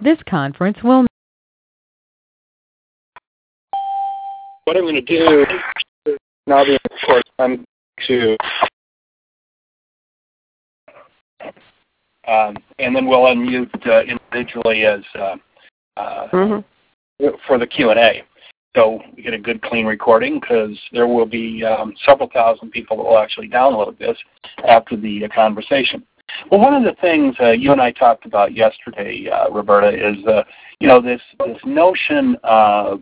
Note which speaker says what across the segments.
Speaker 1: This conference will...
Speaker 2: What I'm going to do now, being recorded, I'm to, and then we'll unmute individually as for the Q&A. So we get a good, clean recording because there will be several thousand people that will actually download this after the conversation. Well, one of the things you and I talked about yesterday, Roberta, is this notion of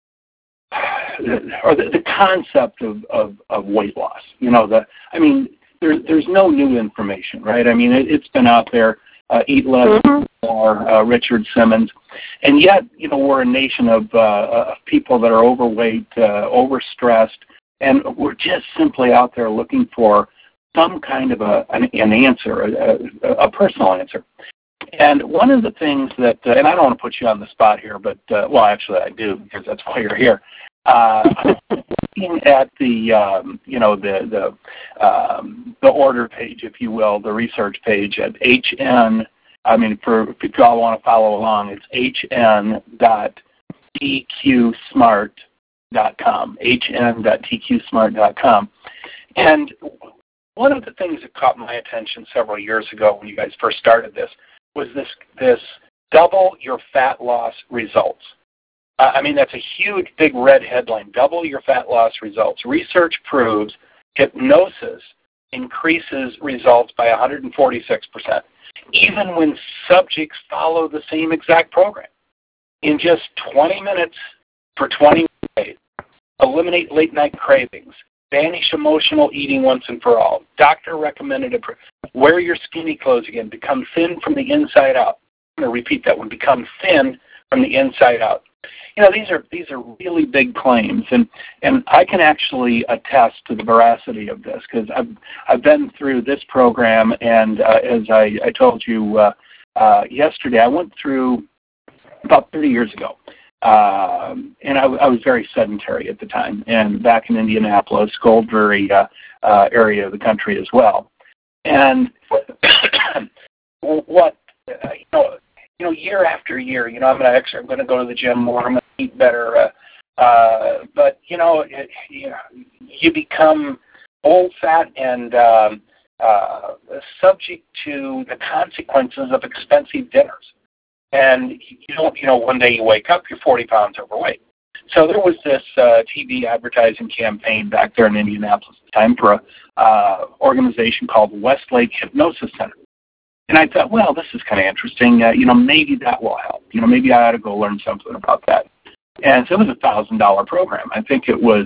Speaker 2: or the concept of weight loss. There's no new information, right? I mean, it's been out there. Eat Less, or Richard Simmons, and yet, we're a nation of people that are overweight, overstressed, and we're just simply out there looking for some kind of an answer, a personal answer. And one of the things that, and I don't want to put you on the spot here, but well, actually, I do because that's why you're here. Looking at the order page, if you will, the research page at HN. If you all want to follow along, it's hn.tqsmart.com. hn.tqsmart.com. And one of the things that caught my attention several years ago when you guys first started this was this double your fat loss results. That's a huge, big red headline, double your fat loss results. Research proves hypnosis increases results by 146%, even when subjects follow the same exact program. In just 20 minutes for 20 days, eliminate late-night cravings, banish emotional eating once and for all. Doctor recommended wear your skinny clothes again, become thin from the inside out. I'm going to repeat that one, become thin from the inside out. These are really big claims, and I can actually attest to the veracity of this because I've been through this program, and as I told you yesterday, I went through about 30 years ago, and I was very sedentary at the time, and back in Indianapolis, Goldberry area of the country as well, and what year after year, I'm going to go to the gym more. I'm going to eat better. But you become old, fat, and subject to the consequences of expensive dinners. And one day you wake up, you're 40 pounds overweight. So there was this TV advertising campaign back there in Indianapolis at the time for an organization called Westlake Hypnosis Center. And I thought, well, this is kind of interesting. Maybe that will help. Maybe I ought to go learn something about that. And so it was a $1,000 program. I think it was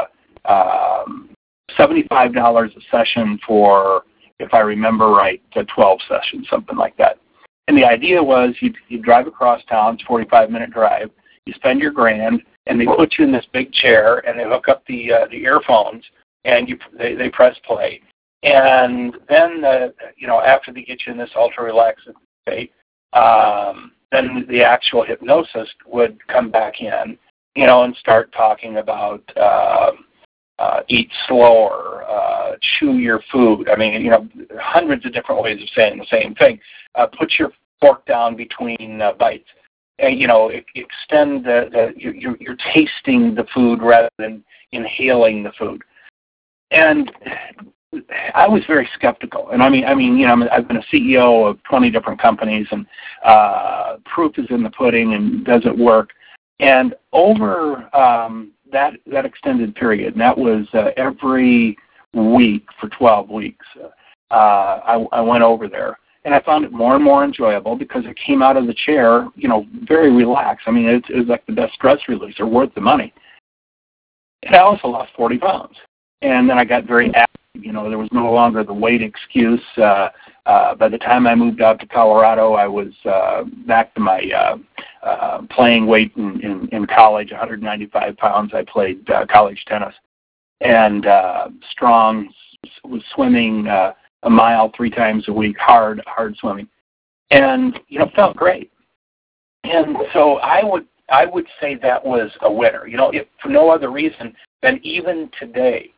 Speaker 2: $75 a session for, if I remember right, 12 sessions, something like that. And the idea was you drive across town, it's a 45-minute drive, you spend your grand, and they put you in this big chair, and they hook up the earphones, and they press play. And then, after they get you in this ultra-relaxed state, then the actual hypnotist would come back in, and start talking about eat slower, chew your food. Hundreds of different ways of saying the same thing. Put your fork down between bites. And, extend you're tasting the food rather than inhaling the food. And I was very skeptical, and I've been a CEO of 20 different companies, and proof is in the pudding, and does it work? And over that extended period, and that was every week for 12 weeks, I went over there, and I found it more and more enjoyable because I came out of the chair, very relaxed. It was like the best stress releaser, worth the money. And I also lost 40 pounds, and then I got very active. There was no longer the weight excuse. By the time I moved out to Colorado, I was back to my playing weight in college, 195 pounds. I played college tennis. And strong, was swimming a mile 3 times a week, hard swimming. And, felt great. And so I would say that was a winner, if for no other reason than even today,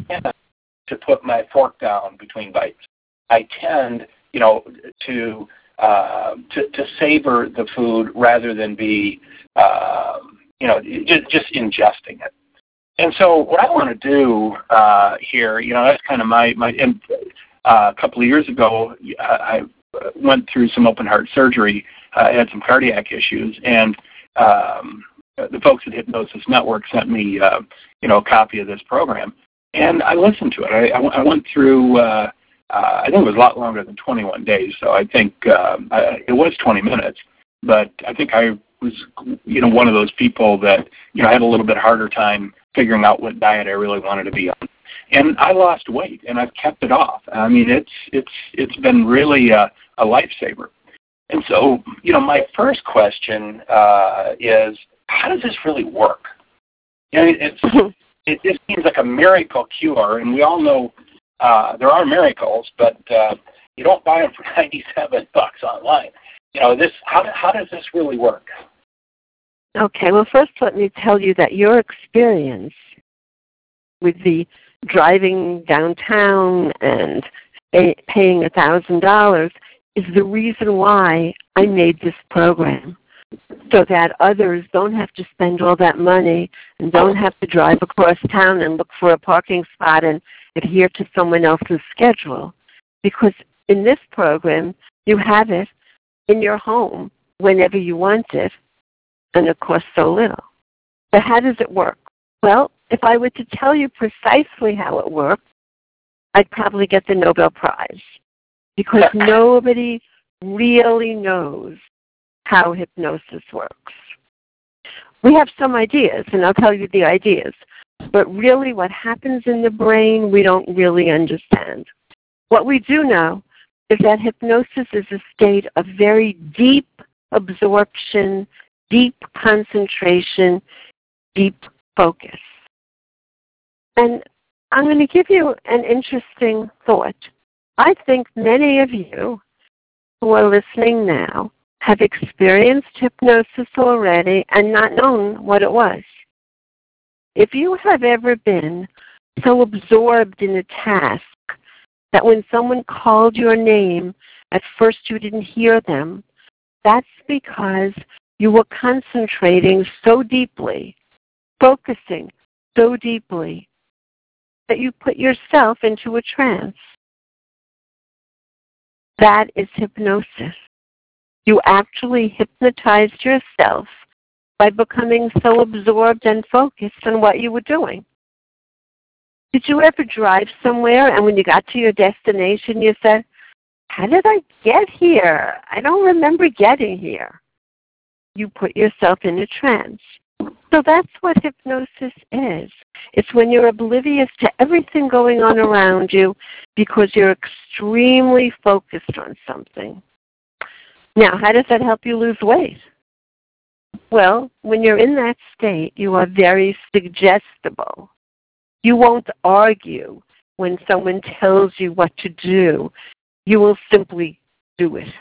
Speaker 2: to put my fork down between bites. I tend, to to savor the food rather than be, just ingesting it. And so what I want to do here, that's kind of my and, a couple of years ago, I went through some open heart surgery. I had some cardiac issues, and the folks at Hypnosis Network sent me, a copy of this program, and I listened to it. I went through, I think it was a lot longer than 21 days, so I think it was 20 minutes, but I think I was, one of those people that, had a little bit harder time figuring out what diet I really wanted to be on. And I lost weight, and I've kept it off. I mean, it's been really a lifesaver. And so, my first question is, how does this really work? It just seems like a miracle cure, and we all know there are miracles, but you don't buy them for $97 online. How does this really work?
Speaker 1: Okay, well, first let me tell you that your experience with the driving downtown and paying $1,000 is the reason why I made this program, so that others don't have to spend all that money and don't have to drive across town and look for a parking spot and adhere to someone else's schedule. Because in this program, you have it in your home whenever you want it, and it costs so little. But how does it work? Well, if I were to tell you precisely how it works, I'd probably get the Nobel Prize, because nobody really knows how hypnosis works. We have some ideas, and I'll tell you the ideas, but really what happens in the brain, we don't really understand. What we do know is that hypnosis is a state of very deep absorption, deep concentration, deep focus. And I'm going to give you an interesting thought. I think many of you who are listening now have experienced hypnosis already and not known what it was. If you have ever been so absorbed in a task that when someone called your name, at first you didn't hear them, that's because you were concentrating so deeply, focusing so deeply, that you put yourself into a trance. That is hypnosis. You actually hypnotized yourself by becoming so absorbed and focused on what you were doing. Did you ever drive somewhere and when you got to your destination you said, how did I get here? I don't remember getting here. You put yourself in a trance. So that's what hypnosis is. It's when you're oblivious to everything going on around you because you're extremely focused on something. Now, how does that help you lose weight? Well, when you're in that state, you are very suggestible. You won't argue when someone tells you what to do. You will simply do it.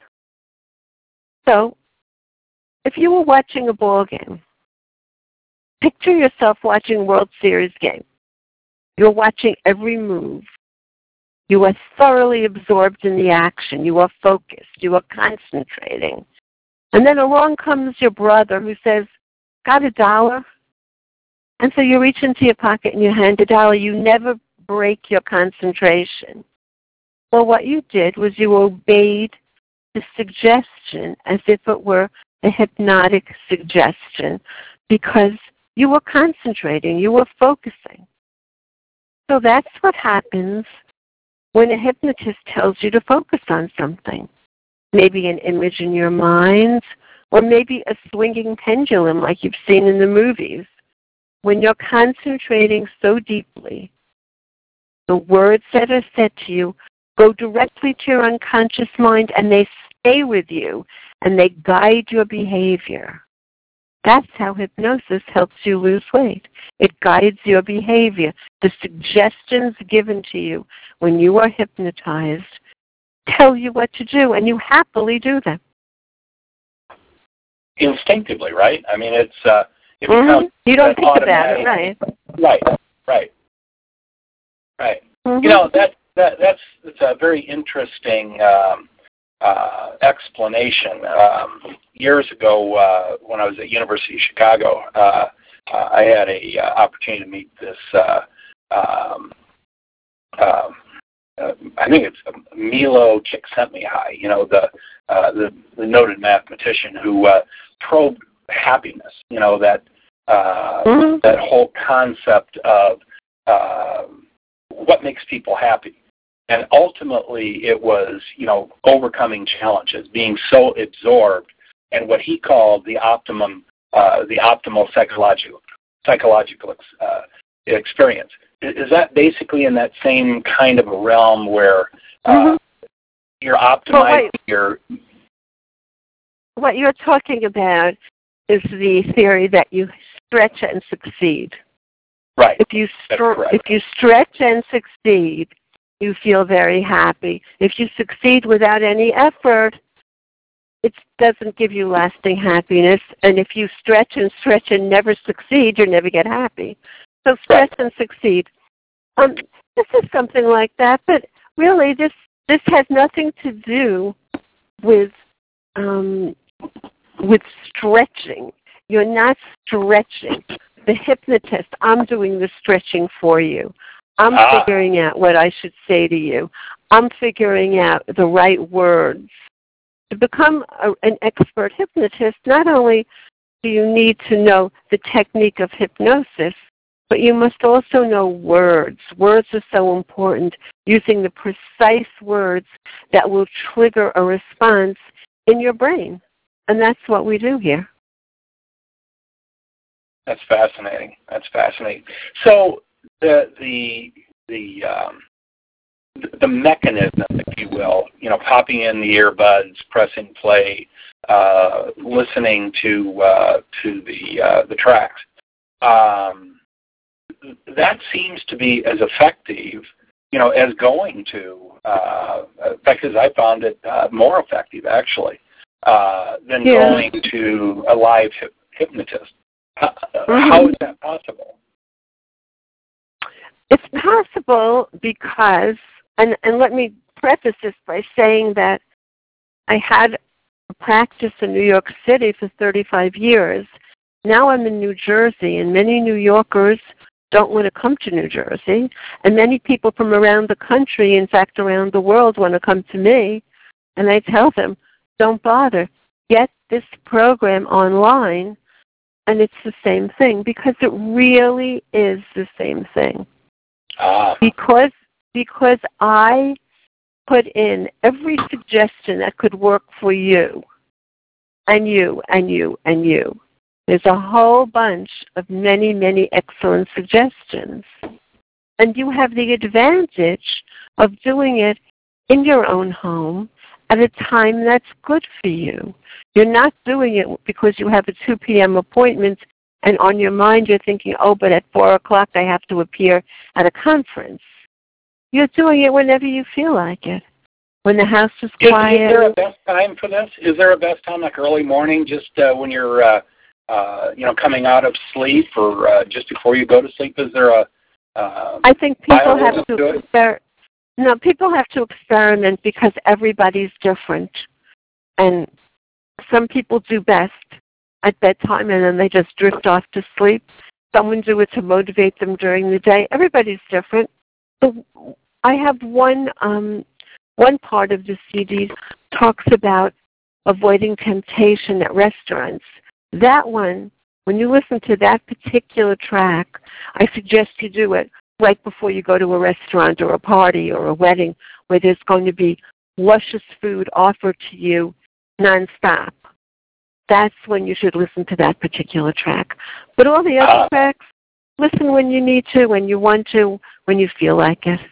Speaker 1: So, if you were watching a ball game, picture yourself watching a World Series game. You're watching every move. You are thoroughly absorbed in the action. You are focused. You are concentrating. And then along comes your brother who says, got $1? And so you reach into your pocket and you hand $1. You never break your concentration. Well, what you did was you obeyed the suggestion as if it were a hypnotic suggestion because you were concentrating, you were focusing. So that's what happens when a hypnotist tells you to focus on something. Maybe an image in your mind, or maybe a swinging pendulum like you've seen in the movies. When you're concentrating so deeply, the words that are said to you go directly to your unconscious mind and they stay with you and they guide your behavior. That's how hypnosis helps you lose weight. It guides your behavior. The suggestions given to you when you are hypnotized tell you what to do, and you happily do them.
Speaker 2: Instinctively, right? I mean, it's it becomes
Speaker 1: you don't think about it, right?
Speaker 2: Right. Mm-hmm. That's a very interesting explanation. Years ago, when I was at University of Chicago, I had a opportunity to meet this. I think it's Milo Csikszentmihalyi, the noted mathematician who probed happiness. That that whole concept of what makes people happy. And ultimately, it was, overcoming challenges, being so absorbed, and what he called the optimal psychological experience. Is that basically in that same kind of a realm where you're optimizing your...
Speaker 1: What you're talking about is the theory that you stretch and succeed.
Speaker 2: Right.
Speaker 1: If you stretch and succeed, you feel very happy. If you succeed without any effort, it doesn't give you lasting happiness. And if you stretch and never succeed, you'll never get happy. So stretch and succeed. This is something like that, but really this has nothing to do with stretching. You're not stretching. The hypnotist, I'm doing the stretching for you. I'm figuring out what I should say to you. I'm figuring out the right words. To become an expert hypnotist, not only do you need to know the technique of hypnosis, but you must also know words. Words are so important, using the precise words that will trigger a response in your brain. And that's what we do here.
Speaker 2: That's fascinating. So the mechanism, if you will, popping in the earbuds, pressing play, listening to the tracks, that seems to be as effective, as going to. In fact, as I found it more effective actually than going to a live hypnotist. How is that possible?
Speaker 1: It's possible because, and let me preface this by saying that I had a practice in New York City for 35 years. Now I'm in New Jersey, and many New Yorkers don't want to come to New Jersey, and many people from around the country, in fact around the world, want to come to me, and I tell them, don't bother. Get this program online, and it's the same thing, because it really is the same thing. Because I put in every suggestion that could work for you, and you, and you, and you. There's a whole bunch of many, many excellent suggestions. And you have the advantage of doing it in your own home at a time that's good for you. You're not doing it because you have a 2 p.m. appointment and on your mind you're thinking, but at 4 o'clock I have to appear at a conference. You're doing it whenever you feel like it. When the house is quiet.
Speaker 2: Is there a best time for this? Is there a best time, like early morning, just when you're, coming out of sleep, or just before you go to sleep? Is there a?
Speaker 1: I think people have to. People have to experiment because everybody's different, and some people do best at bedtime, and then they just drift off to sleep. Someone do it to motivate them during the day. Everybody's different. So I have one part of the CD talks about avoiding temptation at restaurants. That one, when you listen to that particular track, I suggest you do it right before you go to a restaurant or a party or a wedding where there's going to be luscious food offered to you nonstop. That's when you should listen to that particular track. But all the other tracks, listen when you need to, when you want to, when you feel like it.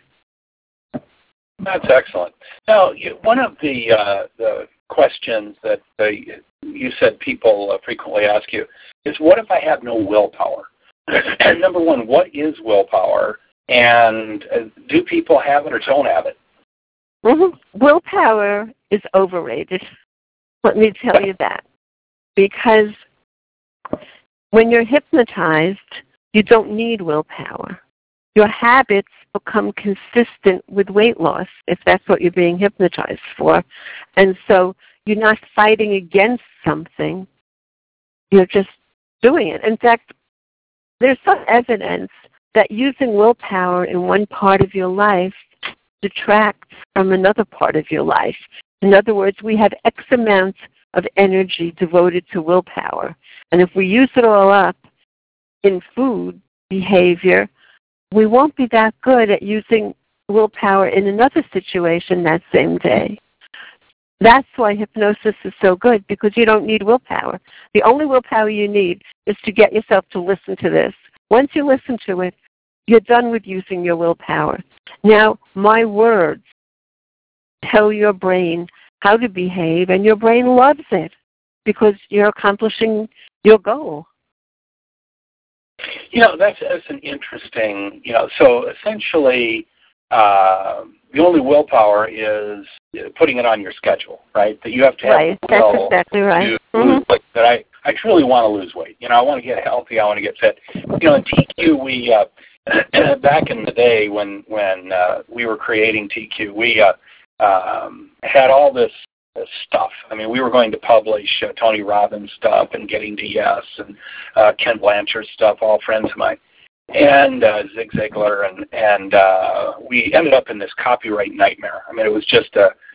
Speaker 2: That's excellent. Now, one of the questions that you said people frequently ask you is, what if I have no willpower? And number one, what is willpower? And do people have it or don't have it?
Speaker 1: Mm-hmm. Willpower is overrated. Let me tell you that. Because when you're hypnotized, you don't need willpower. your habits become consistent with weight loss, if that's what you're being hypnotized for. And so you're not fighting against something. You're just doing it. In fact, there's some evidence that using willpower in one part of your life detracts from another part of your life. In other words, we have X amount of energy devoted to willpower. And if we use it all up in food behavior, we won't be that good at using willpower in another situation that same day. That's why hypnosis is so good, because you don't need willpower. The only willpower you need is to get yourself to listen to this. Once you listen to it, you're done with using your willpower. Now, my words tell your brain how to behave, and your brain loves it because you're accomplishing your goal.
Speaker 2: That's an interesting, so essentially the only willpower is putting it on your schedule, right? That you have to have
Speaker 1: right.
Speaker 2: will
Speaker 1: That's exactly right.
Speaker 2: to lose weight. That I truly want to lose weight. I want to get healthy. I want to get fit. In TQ, we back in the day when we were creating TQ, we had all this stuff. I mean, we were going to publish Tony Robbins stuff and Getting to Yes and Ken Blanchard stuff, all friends of mine, and Zig Ziglar, and we ended up in this copyright nightmare. I mean, it was just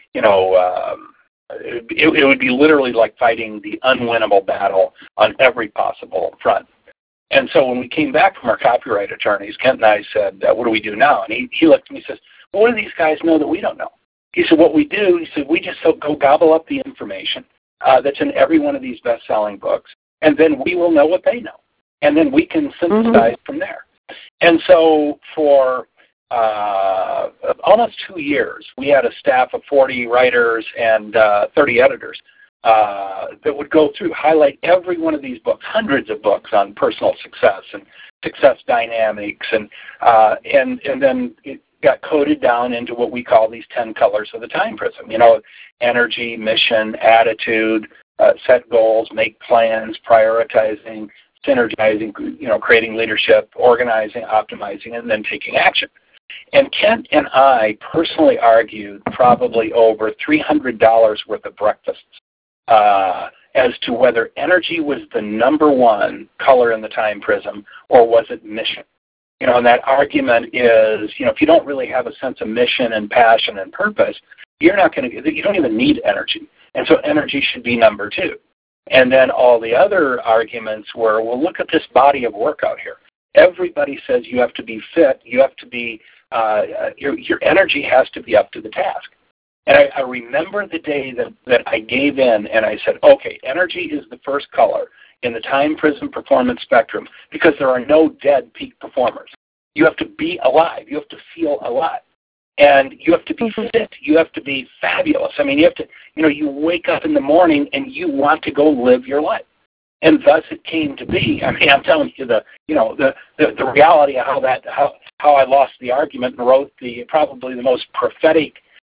Speaker 2: it would be literally like fighting the unwinnable battle on every possible front. And so when we came back from our copyright attorneys, Kent and I said, what do we do now? And he looked at me and says, well, what do these guys know that we don't know? He said, what we do, he said, we just go gobble up the information that's in every one of these best-selling books, and then we will know what they know. And then we can synthesize from there. And so for almost 2 years, we had a staff of 40 writers and 30 editors that would go through, highlight every one of these books, hundreds of books on personal success and success dynamics, and then it got coded down into what we call these 10 colors of the time prism. Energy, mission, attitude, set goals, make plans, prioritizing, synergizing, creating leadership, organizing, optimizing, and then taking action. And Kent and I personally argued probably over $300 worth of breakfasts as to whether energy was the number one color in the time prism or was it mission. And that argument is, if you don't really have a sense of mission and passion and purpose, you don't even need energy. And so energy should be number two. And then all the other arguments were, well, look at this body of work out here. Everybody says you have to be fit. You have to be, your energy has to be up to the task. And I remember the day that I gave in and I said, okay, energy is the first color in the time prism performance spectrum because there are no dead peak performers. You have to be alive. You have to feel alive. And you have to be fit. You have to be fabulous. I mean, you have to, you wake up in the morning and you want to go live your life. And thus it came to be. I mean, I'm telling you the reality of how I lost the argument and wrote probably the most prophetic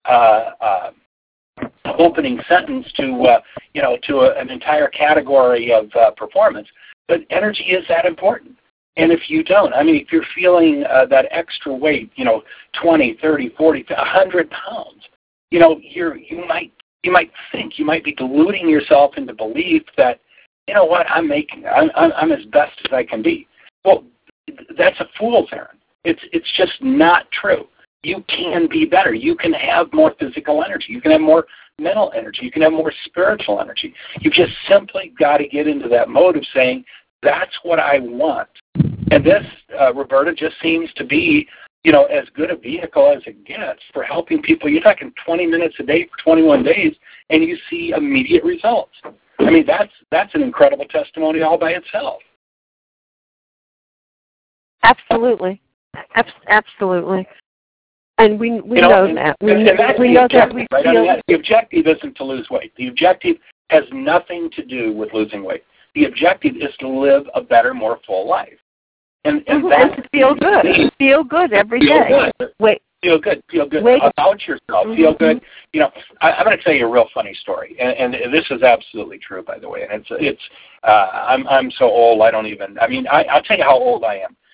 Speaker 2: opening sentence to an entire category of performance. But energy is that important. And if you don't, I mean, if you're feeling that extra weight, 20, 30, 40, 100 pounds, you might think, you might be deluding yourself into belief that, what, I'm as best as I can be. Well, that's a fool's errand. It's just not true. You can be better. You can have more physical energy. You can have more mental energy. You can have more spiritual energy. You've just simply got to get into that mode of saying, that's what I want. And this, Roberta, just seems to be, as good a vehicle as it gets for helping people. You're talking 20 minutes a day for 21 days, and you see immediate results. I mean, that's an incredible testimony all by itself.
Speaker 1: Absolutely. Absolutely. And we know that. We know that we
Speaker 2: right?
Speaker 1: feel...
Speaker 2: I mean, the objective isn't to lose weight. The objective has nothing to do with losing weight. The objective is to live a better, more full life. And
Speaker 1: to feel good. Feel good every day.
Speaker 2: Feel good about yourself. Feel good. I'm going to tell you a real funny story, and this is absolutely true, by the way. And it's I'm so old. I'll tell you how old I am.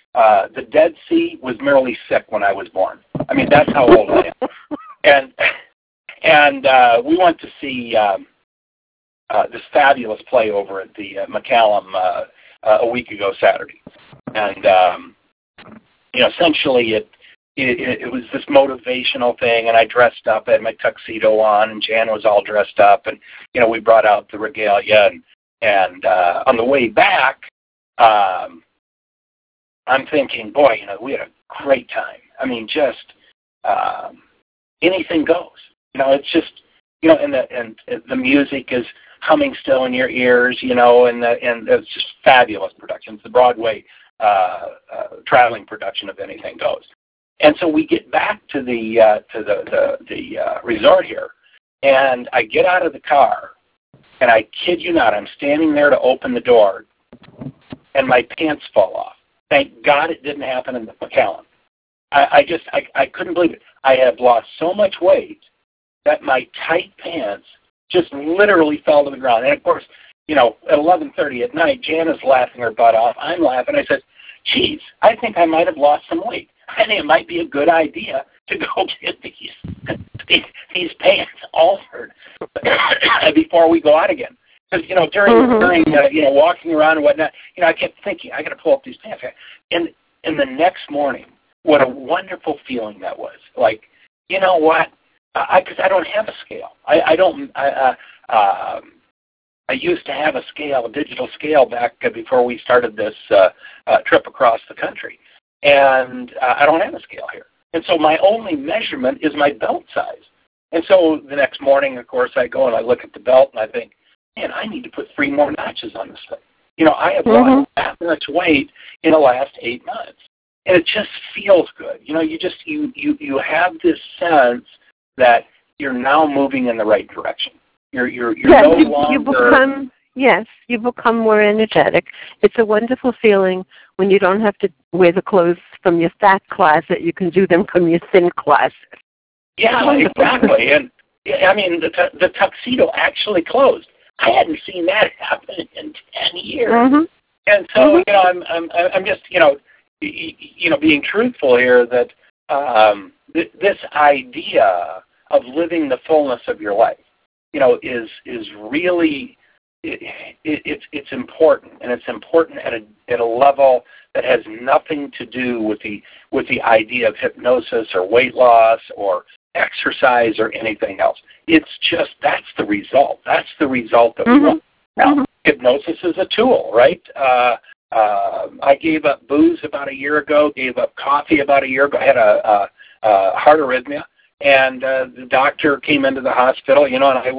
Speaker 2: The Dead Sea was merely sick when I was born. I mean, that's how old I am. And we went to see this fabulous play over at the McCallum a week ago Saturday. And, essentially it was this motivational thing, and I dressed up, I had my tuxedo on, and Jan was all dressed up, and, we brought out the regalia, and on the way back, I'm thinking, boy, we had a great time. I mean, just anything goes. It's just, and the music is humming still in your ears, and it's just fabulous production. It's the Broadway traveling production of Anything Goes. And so we get back to the resort here, and I get out of the car, and I kid you not, I'm standing there to open the door, and my pants fall off. Thank God it didn't happen in the McCallum. I couldn't believe it. I had lost so much weight that my tight pants just literally fell to the ground. And, of course, at 11:30 at night, Jan is laughing her butt off. I'm laughing. I said, geez, I think I might have lost some weight. I think it might be a good idea to go get these pants altered before we go out again. Because, during walking around and whatnot, I kept thinking, I got to pull up these pants. And the next morning, what a wonderful feeling that was. Like, you know what? Because I don't have a scale. I used to have a digital scale back before we started this trip across the country. And I don't have a scale here. And so my only measurement is my belt size. And so the next morning, of course, I go and I look at the belt and I think, man, I need to put 3 more notches on this thing. I have lost that much weight in the last 8 months. And it just feels good. You have this sense that you're now moving in the right direction. You're no longer...
Speaker 1: You become more energetic. It's a wonderful feeling when you don't have to wear the clothes from your fat closet. You can do them from your thin closet.
Speaker 2: Yeah, exactly. And I mean, the tuxedo actually closed. I hadn't seen that happen in 10 years. Mm-hmm. And so, I'm just, being truthful here that this idea of living the fullness of your life, is really, it's important, and it's important at a level that has nothing to do with the idea of hypnosis or weight loss or exercise or anything else. It's just, that's the result. That's the result that we want. Now, hypnosis is a tool, right? I gave up booze about a year ago, gave up coffee about a year ago. I had a heart arrhythmia, and the doctor came into the hospital, and I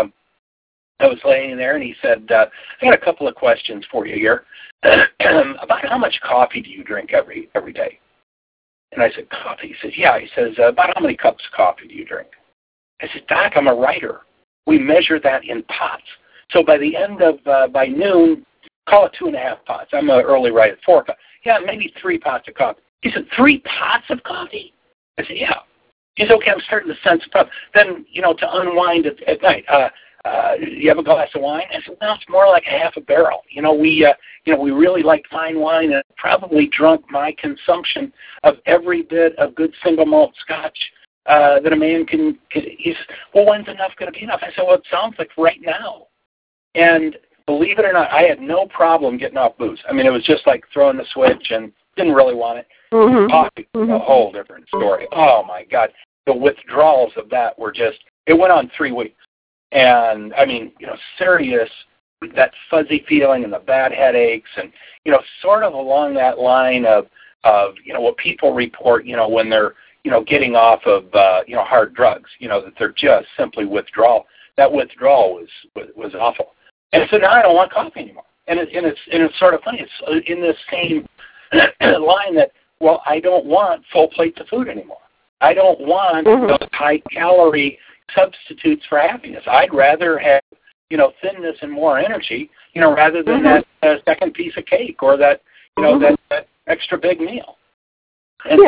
Speaker 2: was laying there, and he said, I got a couple of questions for you here. About how much coffee do you drink every day? And I said, coffee? He says, yeah. He says, about how many cups of coffee do you drink? I said, Doc, I'm a writer. We measure that in pots. So by the end of, by noon, call it 2.5 pots. I'm an early riser, 4 cups. Yeah, maybe 3 pots of coffee. He said, 3 pots of coffee? I said, yeah. He said, okay, I'm starting to sense a problem. Then, to unwind at night, you have a glass of wine? I said, no, it's more like a half a barrel. We really like fine wine, and probably drunk my consumption of every bit of good single malt scotch that a man can. He said, well, when's enough going to be enough? I said, well, it sounds like right now. And believe it or not, I had no problem getting off booze. I mean, it was just like throwing the switch and didn't really want it. Mm-hmm. Coffee, a whole different story. Oh, my God. The withdrawals of that were just, it went on 3 weeks. And, I mean, serious, that fuzzy feeling and the bad headaches and, sort of along that line of what people report, when they're, getting off of, hard drugs, that they're just simply withdrawal. That withdrawal was awful. And so now I don't want coffee anymore. And it's sort of funny. It's in this same line that, well, I don't want full plates of food anymore. I don't want those high-calorie substitutes for happiness. I'd rather have, thinness and more energy, rather than that second piece of cake or that, that extra big meal. And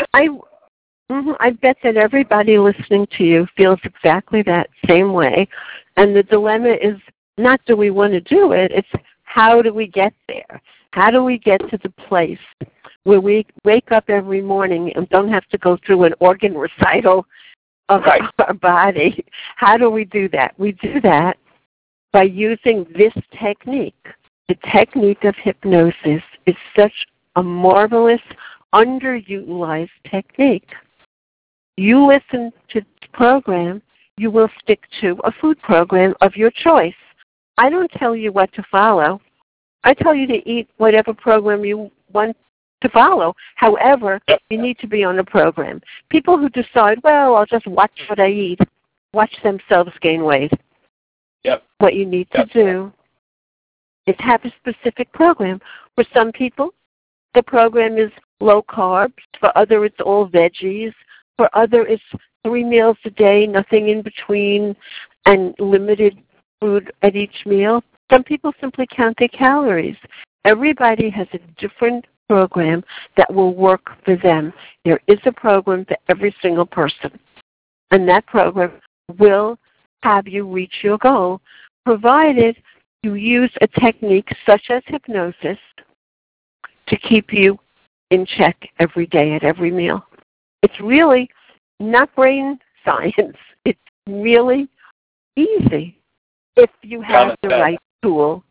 Speaker 2: so
Speaker 1: I bet that everybody listening to you feels exactly that same way. And the dilemma is not do we want to do it, it's how do we get there? How do we get to the place where we wake up every morning and don't have to go through an organ recital of our body? How do we do that? We do that by using this technique. The technique of hypnosis is such a marvelous, underutilized technique. You listen to the program, you will stick to a food program of your choice. I don't tell you what to follow. I tell you to eat whatever program you want to follow. However, you need to be on a program. People who decide, well, I'll just watch what I eat, watch themselves gain weight.
Speaker 2: Yep.
Speaker 1: What you need to do is have a specific program. For some people, the program is low carbs. For others, it's all veggies. For others, it's 3 meals a day, nothing in between, and limited food at each meal. Some people simply count their calories. Everybody has a different program that will work for them. There is a program for every single person, and that program will have you reach your goal, provided you use a technique such as hypnosis to keep you in check every day at every meal. It's really not brain science. It's really easy if you have the right tool.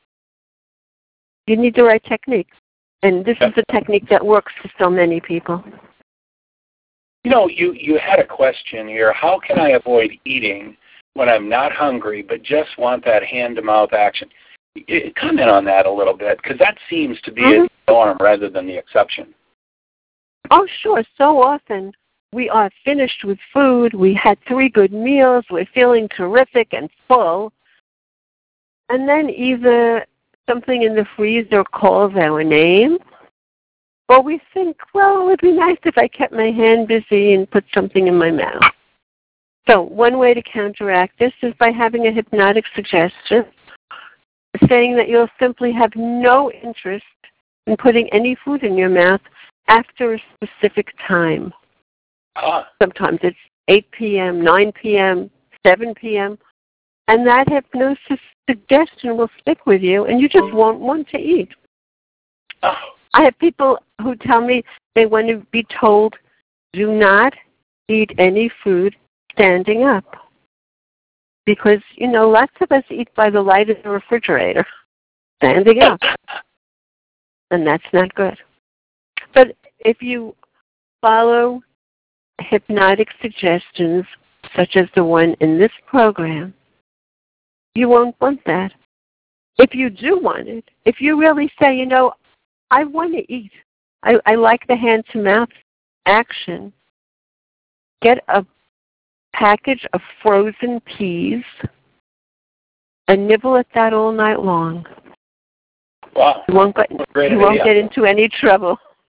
Speaker 1: You need the right technique. And this is a technique that works for so many people.
Speaker 2: You know, you had a question here. How can I avoid eating when I'm not hungry but just want that hand-to-mouth action? Comment on that a little bit, because that seems to be a norm rather than the exception.
Speaker 1: Oh, sure. So often we are finished with food. We had 3 good meals. We're feeling terrific and full. And then either something in the freezer calls our name, or we think, well, it would be nice if I kept my hand busy and put something in my mouth. So one way to counteract this is by having a hypnotic suggestion, saying that you'll simply have no interest in putting any food in your mouth after a specific time. Sometimes it's 8 p.m., 9 p.m., 7 p.m., and that hypnosis suggestion will stick with you, and you just won't want to eat. I have people who tell me they want to be told, do not eat any food standing up. Because, you know, lots of us eat by the light of the refrigerator, standing up. And that's not good. But if you follow hypnotic suggestions, such as the one in this program, you won't want that. If you do want it, if you really say, you know, I want to eat, I like the hand-to-mouth action, get a package of frozen peas and nibble at that all night long.
Speaker 2: Wow.
Speaker 1: You won't get into any trouble.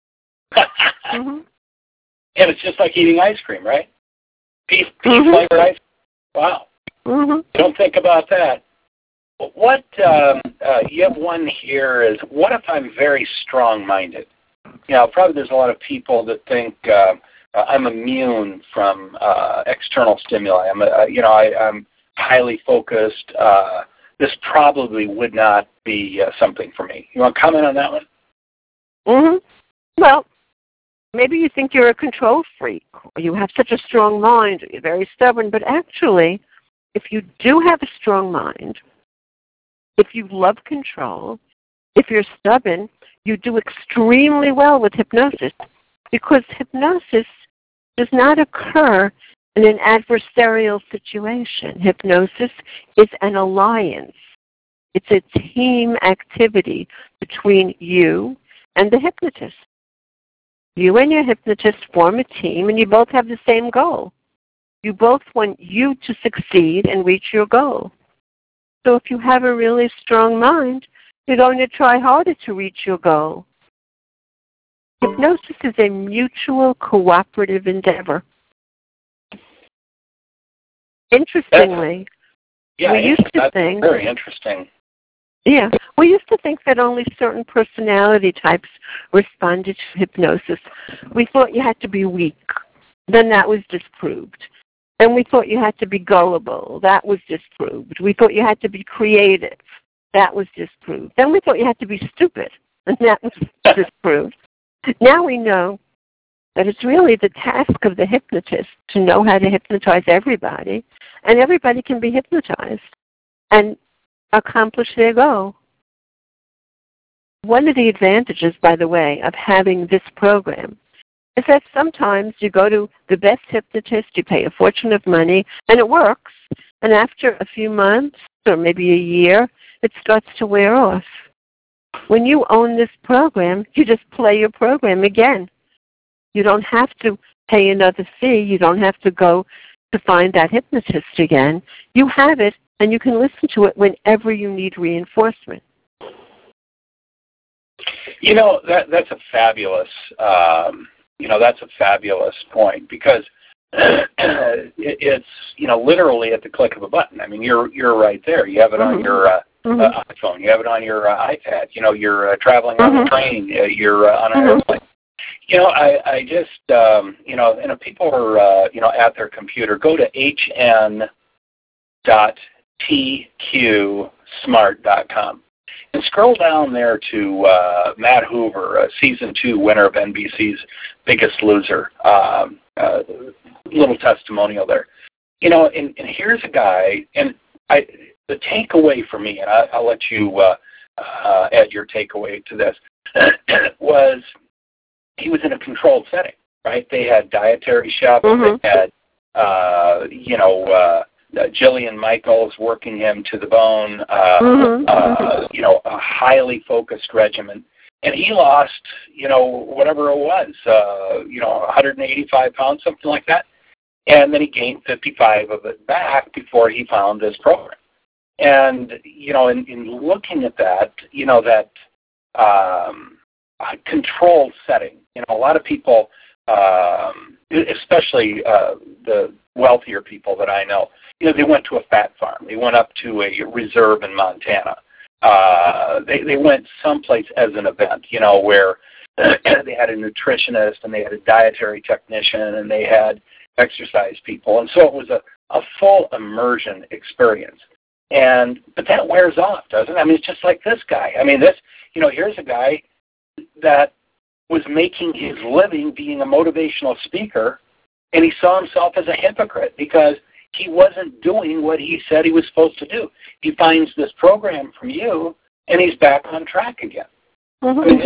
Speaker 2: And it's just like eating ice cream, right? Pea flavored ice cream. Wow. Don't think about that. What you have one here is, what if I'm very strong-minded? You know, probably there's a lot of people that think I'm immune from external stimuli. I'm highly focused. This probably would not be something for me. You want to comment on that one?
Speaker 1: Well, maybe you think you're a control freak, or you have such a strong mind, or you're very stubborn, but actually, if you do have a strong mind, if you love control, if you're stubborn, you do extremely well with hypnosis, because hypnosis does not occur in an adversarial situation. Hypnosis is an alliance. It's a team activity between you and the hypnotist. You and your hypnotist form a team, and you both have the same goal. You both want you to succeed and reach your goal. So if you have a really strong mind, you're going to try harder to reach your goal. Hypnosis is a mutual cooperative endeavor. Interestingly, we used to think...
Speaker 2: Very interesting.
Speaker 1: Yeah, we used to think that only certain personality types responded to hypnosis. We thought you had to be weak. Then that was disproved. And we thought you had to be gullible. That was disproved. We thought you had to be creative. That was disproved. Then we thought you had to be stupid. and that was disproved. Now we know that it's really the task of the hypnotist to know how to hypnotize everybody, and everybody can be hypnotized and accomplish their goal. One of the advantages, by the way, of having this program is that sometimes you go to the best hypnotist, you pay a fortune of money, and it works, and after a few months or maybe a year, it starts to wear off. When you own this program, you just play your program again. You don't have to pay another fee. You don't have to go to find that hypnotist again. You have it, and you can listen to it whenever you need reinforcement.
Speaker 2: You know, that's a fabulous, that's a fabulous point, because it's, literally at the click of a button. I mean, you're right there. You have it on your iPhone. You have it on your iPad. You're traveling on a train. You're on an airplane. I just, and people are, at their computer, go to hn.tqsmart.com and scroll down there to Matt Hoover, Season 2 winner of NBC's Biggest Loser. Little testimonial there. And here's a guy, and the takeaway for me, and I'll let you add your takeaway to this, was he was in a controlled setting, right? They had dietary chefs. They had, Jillian Michaels working him to the bone, a highly focused regimen. And he lost, whatever it was, 185 pounds, something like that. And then he gained 55 of it back before he found this program. And, in looking at that, that controlled setting, a lot of people, especially the wealthier people that I know, they went to a fat farm. They went up to a reserve in Montana. They went someplace as an event, where they had a nutritionist and they had a dietary technician and they had exercise people. And so it was a full immersion experience. But that wears off, doesn't it? I mean, it's just like this guy. I mean, here's a guy that was making his living being a motivational speaker, and he saw himself as a hypocrite because he wasn't doing what he said he was supposed to do. He finds this program from you, and he's back on track again. I mean,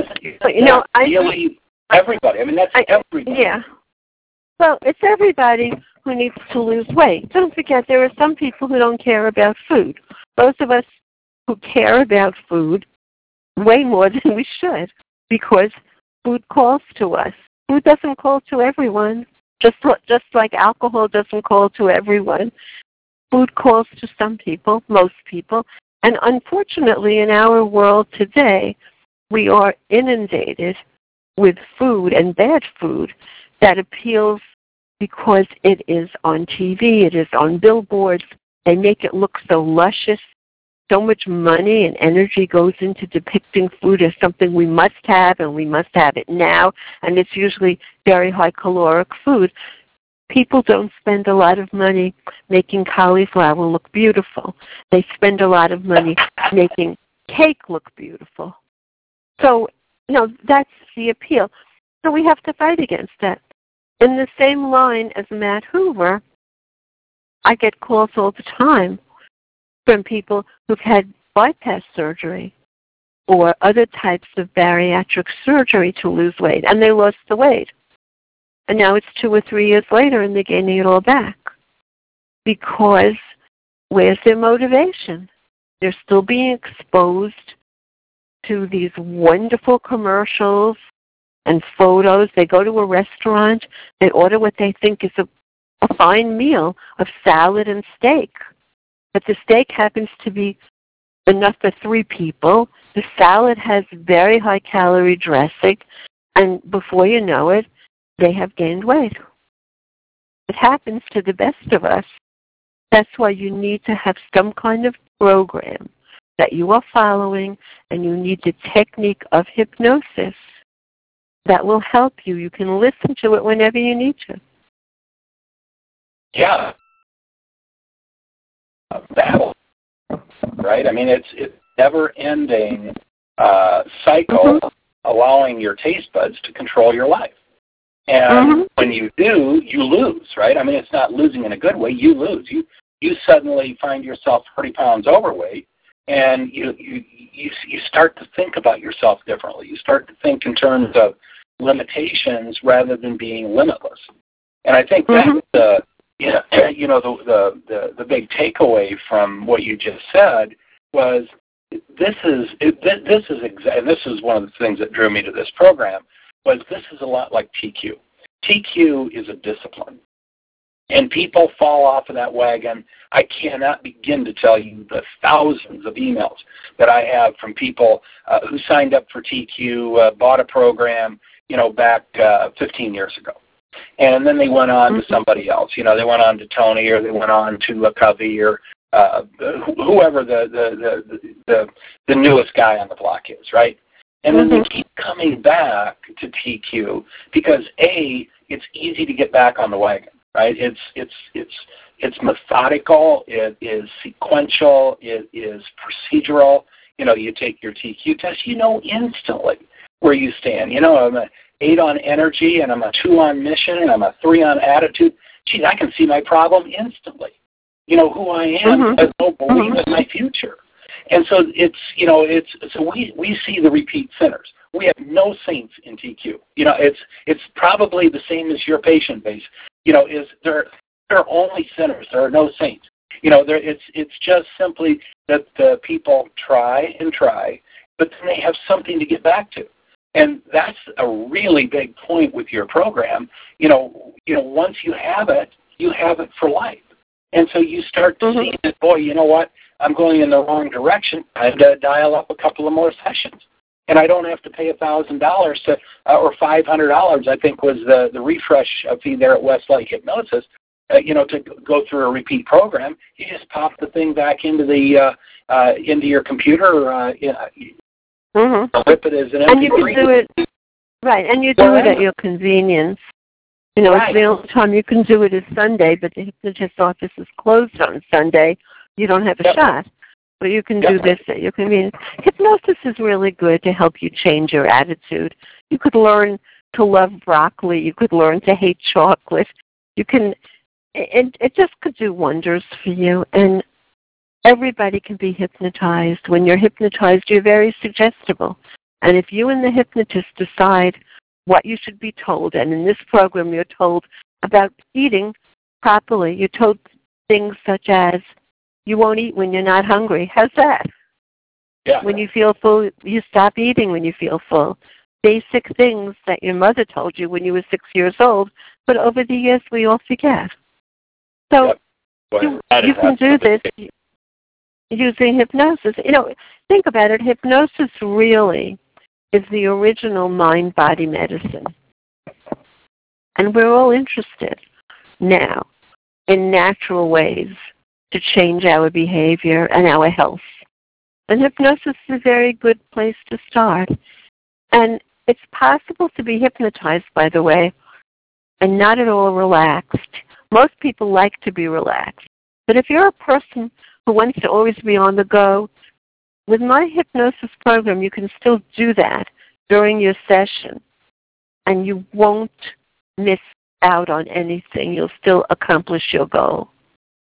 Speaker 2: everybody. I mean, that's everybody.
Speaker 1: Yeah. Well, it's everybody who needs to lose weight. Don't forget, there are some people who don't care about food. Those of us who care about food way more than we should, because food calls to us. Food doesn't call to everyone. Just like alcohol doesn't call to everyone. Food calls to some people, most people. And unfortunately, in our world today, we are inundated with food and bad food that appeals because it is on TV, it is on billboards. They make it look so luscious. So much money and energy goes into depicting food as something we must have, and we must have it now, and it's usually very high caloric food. People don't spend a lot of money making cauliflower look beautiful. They spend a lot of money making cake look beautiful. So, that's the appeal. So we have to fight against that. In the same line as Matt Hoover, I get calls all the time from people who've had bypass surgery or other types of bariatric surgery to lose weight, and they lost the weight. And now it's 2 or 3 years later, and they're gaining it all back. Because where's their motivation? They're still being exposed to these wonderful commercials and photos. They go to a restaurant, they order what they think is a fine meal of salad and steak. But the steak happens to be enough for 3 people. The salad has very high-calorie dressing, and before you know it, they have gained weight. It happens to the best of us. That's why you need to have some kind of program that you are following, and you need the technique of hypnosis that will help you. You can listen to it whenever you need to.
Speaker 2: Yeah. Battle, right? I mean, it's never-ending cycle, allowing your taste buds to control your life. And when you do, you lose, right? I mean, it's not losing in a good way. You lose. You suddenly find yourself 40 pounds overweight, and you start to think about yourself differently. You start to think in terms of limitations rather than being limitless. And I think that's the big takeaway from what you just said was this is one of the things that drew me to this program. Was this is a lot like TQ. TQ is a discipline. And people fall off of that wagon. I cannot begin to tell you the thousands of emails that I have from people who signed up for TQ, bought a program, back 15 years ago. And then they went on to somebody else. They went on to Tony, or they went on to a Covey, or whoever the newest guy on the block is, right? And then they keep coming back to TQ because it's easy to get back on the wagon, right? It's methodical, it is sequential, it is procedural. You take your TQ test, instantly where you stand. I'm an 8 on energy, and I'm a 2 on mission, and I'm a 3 on attitude. Geez, I can see my problem instantly. Who I am. I don't believe in my future. And so we see the repeat sinners. We have no saints in TQ. It's probably the same as your patient base. They're only sinners. There are no saints. It's just simply that the people try and try, but then they have something to get back to. And that's a really big point with your program. Once you have it for life. And so you start to see that, boy, you know what? I'm going in the wrong direction. I have to dial up a couple of more sessions. And I don't have to pay $1,000 or $500, I think was the refresh fee there at Westlake Hypnosis, to go through a repeat program. You just pop the thing back into into your computer, flip it as an MP3.
Speaker 1: And you can do it, right, and you do it at your convenience. It's the only time you can do it is Sunday, but the hypnotist office is closed on Sunday. You don't have a shot. But you can do this at your convenience. Hypnosis is really good to help you change your attitude. You could learn to love broccoli. You could learn to hate chocolate. It just could do wonders for you. And everybody can be hypnotized. When you're hypnotized, you're very suggestible. And if you and the hypnotist decide what you should be told, and in this program you're told about eating properly, you're told things such as, you won't eat when you're not hungry. How's that?
Speaker 2: Yeah.
Speaker 1: When you feel full, you stop eating when you feel full. Basic things that your mother told you when you were 6 years old, but over the years we all forget. So you can do this using hypnosis. Think about it. Hypnosis really is the original mind-body medicine. And we're all interested now in natural ways to change our behavior and our health. And hypnosis is a very good place to start. And it's possible to be hypnotized, by the way, and not at all relaxed. Most people like to be relaxed. But if you're a person who wants to always be on the go, with my hypnosis program, you can still do that during your session, and you won't miss out on anything. You'll still accomplish your goal.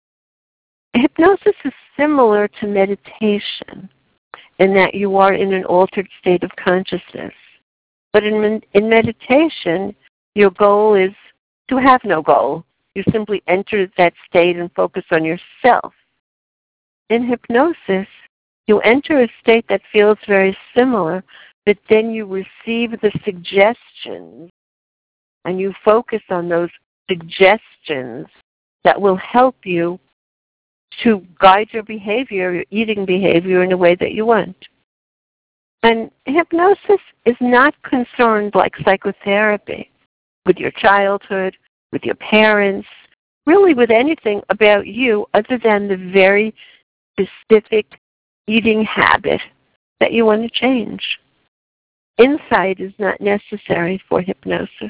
Speaker 1: Hypnosis is similar to meditation in that you are in an altered state of consciousness. But in meditation, your goal is to have no goal. You simply enter that state and focus on yourself. In hypnosis, you enter a state that feels very similar, but then you receive the suggestions and you focus on those suggestions that will help you to guide your behavior, your eating behavior in a way that you want. And hypnosis is not concerned like psychotherapy with your childhood, with your parents, really with anything about you other than the very specific eating habit that you want to change. Insight is not necessary for hypnosis.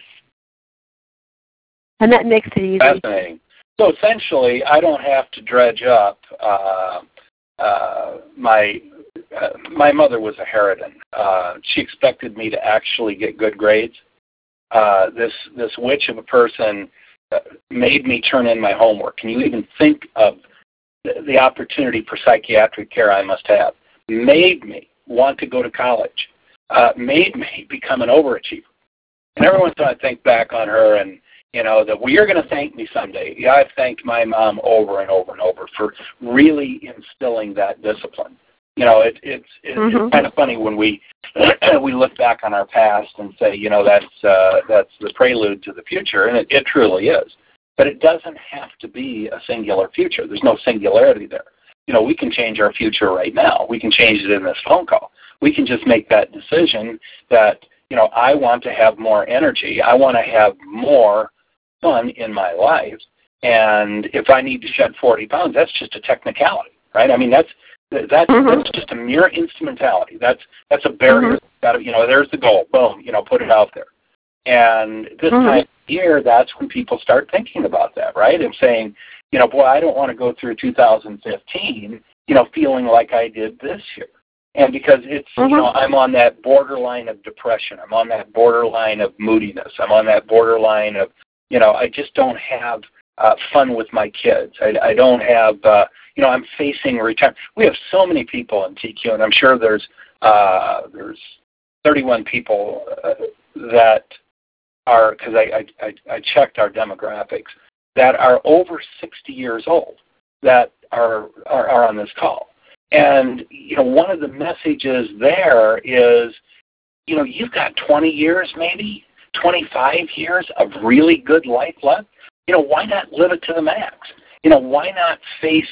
Speaker 1: And that makes it easy.
Speaker 2: Fascinating. So essentially, I don't have to dredge up my my mother was a harridan. She expected me to actually get good grades. This witch of a person made me turn in my homework. Can you even think of the opportunity for psychiatric care I must have? Made me want to go to college. Made me become an overachiever. And every once in a while I think back on her and, that you're going to thank me someday. Yeah, I've thanked my mom over and over and over for really instilling that discipline. It's kind of funny when we look back on our past and say, that's the prelude to the future, and it truly is. But it doesn't have to be a singular future. There's no singularity there. We can change our future right now. We can change it in this phone call. We can just make that decision that, I want to have more energy. I want to have more fun in my life. And if I need to shed 40 pounds, that's just a technicality, right? I mean, that's just a mere instrumentality. That's a barrier. There's the goal. Boom. Put it out there. And this time of year, that's when people start thinking about that, right? And saying, boy, I don't want to go through 2015, feeling like I did this year. And because it's, I'm on that borderline of depression. I'm on that borderline of moodiness. I'm on that borderline of, I just don't have fun with my kids. I don't have, I'm facing retirement. We have so many people in TQ, and I'm sure there's 31 people that are, because I checked our demographics, that are over 60 years old that are on this call. And, one of the messages there is, you've got 20 years maybe, 25 years of really good life left. Why not live it to the max? Why not face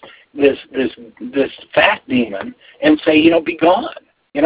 Speaker 2: this fat demon and say, be gone?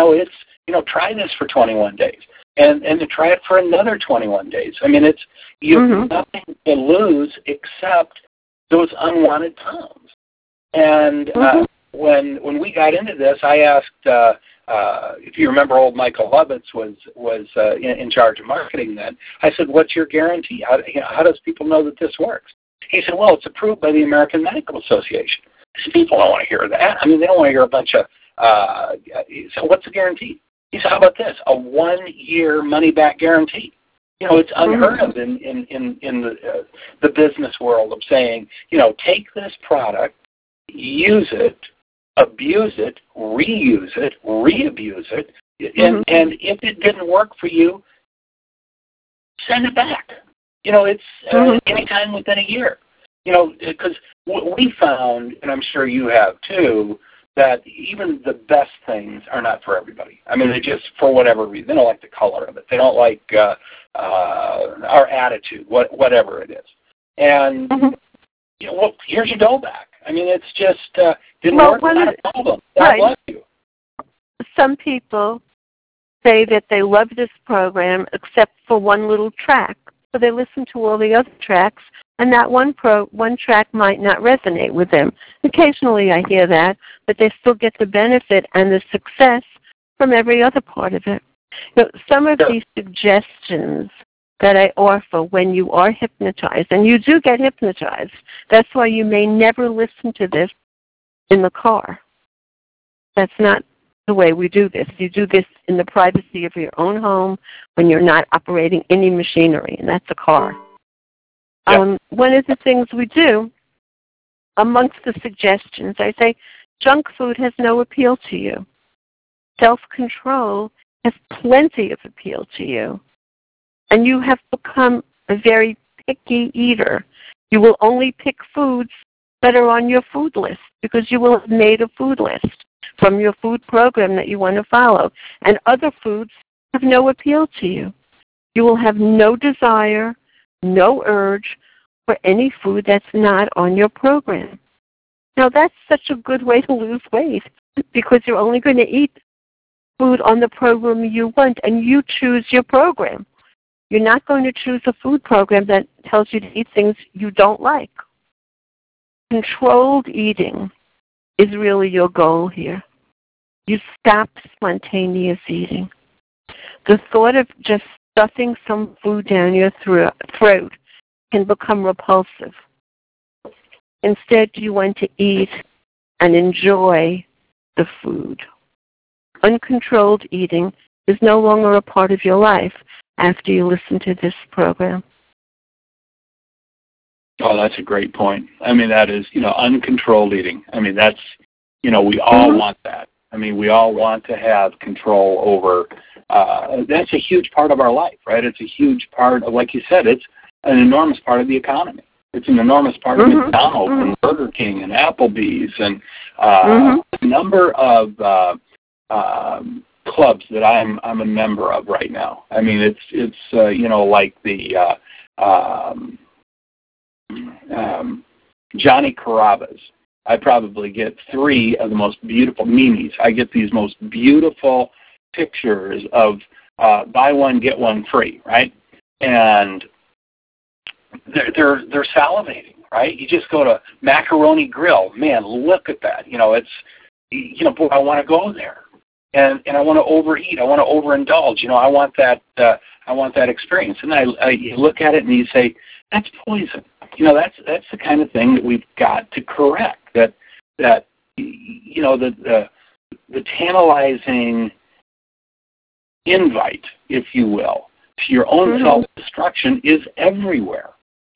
Speaker 2: Try this for 21 days and to try it for another 21 days. I mean, you have nothing to lose except those unwanted pounds. And when we got into this, I asked, if you remember, old Michael Lubitz was in charge of marketing then. I said, "What's your guarantee? How does people know that this works?" He said, "Well, it's approved by the American Medical Association." I said, "People don't want to hear that. I mean, they don't want to hear a bunch of." So what's the guarantee? He said, "How about this? A 1-year money-back guarantee." It's unheard of in the business world of saying, take this product, use it, abuse it, reuse it, re-abuse it, and if it didn't work for you, send it back. It's anytime within a year. Because what we found, and I'm sure you have too, that even the best things are not for everybody. I mean, they just, for whatever reason, they don't like the color of it. They don't like our attitude, whatever it is. And, here's your dough back. I mean, it's just didn't work. Not a problem. God bless you.
Speaker 1: Some people say that they love this program except for one little track. So they listen to all the other tracks, and that one track might not resonate with them. Occasionally I hear that, but they still get the benefit and the success from every other part of it. Some of these suggestions that I offer when you are hypnotized, and you do get hypnotized. That's why you may never listen to this in the car. That's not the way we do this. You do this in the privacy of your own home when you're not operating any machinery, and that's a car. Yeah. One of the things we do, amongst the suggestions, I say, junk food has no appeal to you. Self-control has plenty of appeal to you. And you have become a very picky eater. You will only pick foods that are on your food list because you will have made a food list from your food program that you want to follow. And other foods have no appeal to you. You will have no desire, no urge for any food that's not on your program. Now, that's such a good way to lose weight because you're only going to eat food on the program you want, and you choose your program. You're not going to choose a food program that tells you to eat things you don't like. Controlled eating is really your goal here. You stop spontaneous eating. The thought of just stuffing some food down your throat can become repulsive. Instead, you want to eat and enjoy the food. Uncontrolled eating is no longer a part of your life after you listen to this program.
Speaker 2: Oh, that's a great point. I mean, that is, uncontrolled eating. I mean, that's, we all want that. I mean, we all want to have control over, that's a huge part of our life, right? It's a huge part of, like you said, it's an enormous part of the economy. It's an enormous part of McDonald's and Burger King and Applebee's and a number of clubs that I'm a member of right now. I mean, it's like the Johnny Carrabba's. I probably get 3 of the most beautiful Mimi's. I get these most beautiful pictures of buy one get one free, right? And they're salivating, right? You just go to Macaroni Grill. Man, look at that. Boy, I want to go there, and I want to overeat. I want to overindulge. I want that experience. And you look at it and you say, that's poison. That's the kind of thing that we've got to correct. That the tantalizing invite, if you will, to your own self-destruction is everywhere.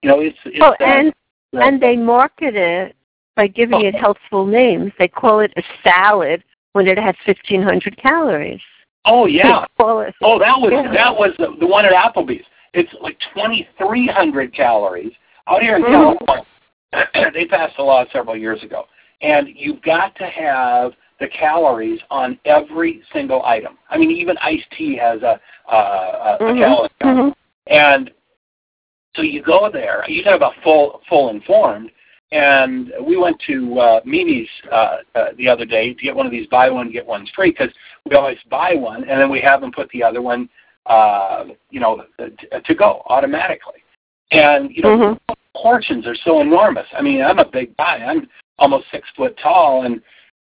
Speaker 1: And they market it by giving it healthful names. They call it a salad when it has 1,500 calories.
Speaker 2: Oh yeah. That was the one at Applebee's. It's like 2,300 calories. Out here in California, they passed a law several years ago, and you've got to have the calories on every single item. I mean, even iced tea has a calorie count. And so you go there. You talk about full informed. And we went to Mimi's the other day to get one of these buy one get ones free, because we always buy one and then we have them put the other one, to go automatically. And portions are so enormous. I mean, I'm a big guy. I'm almost 6 foot tall, and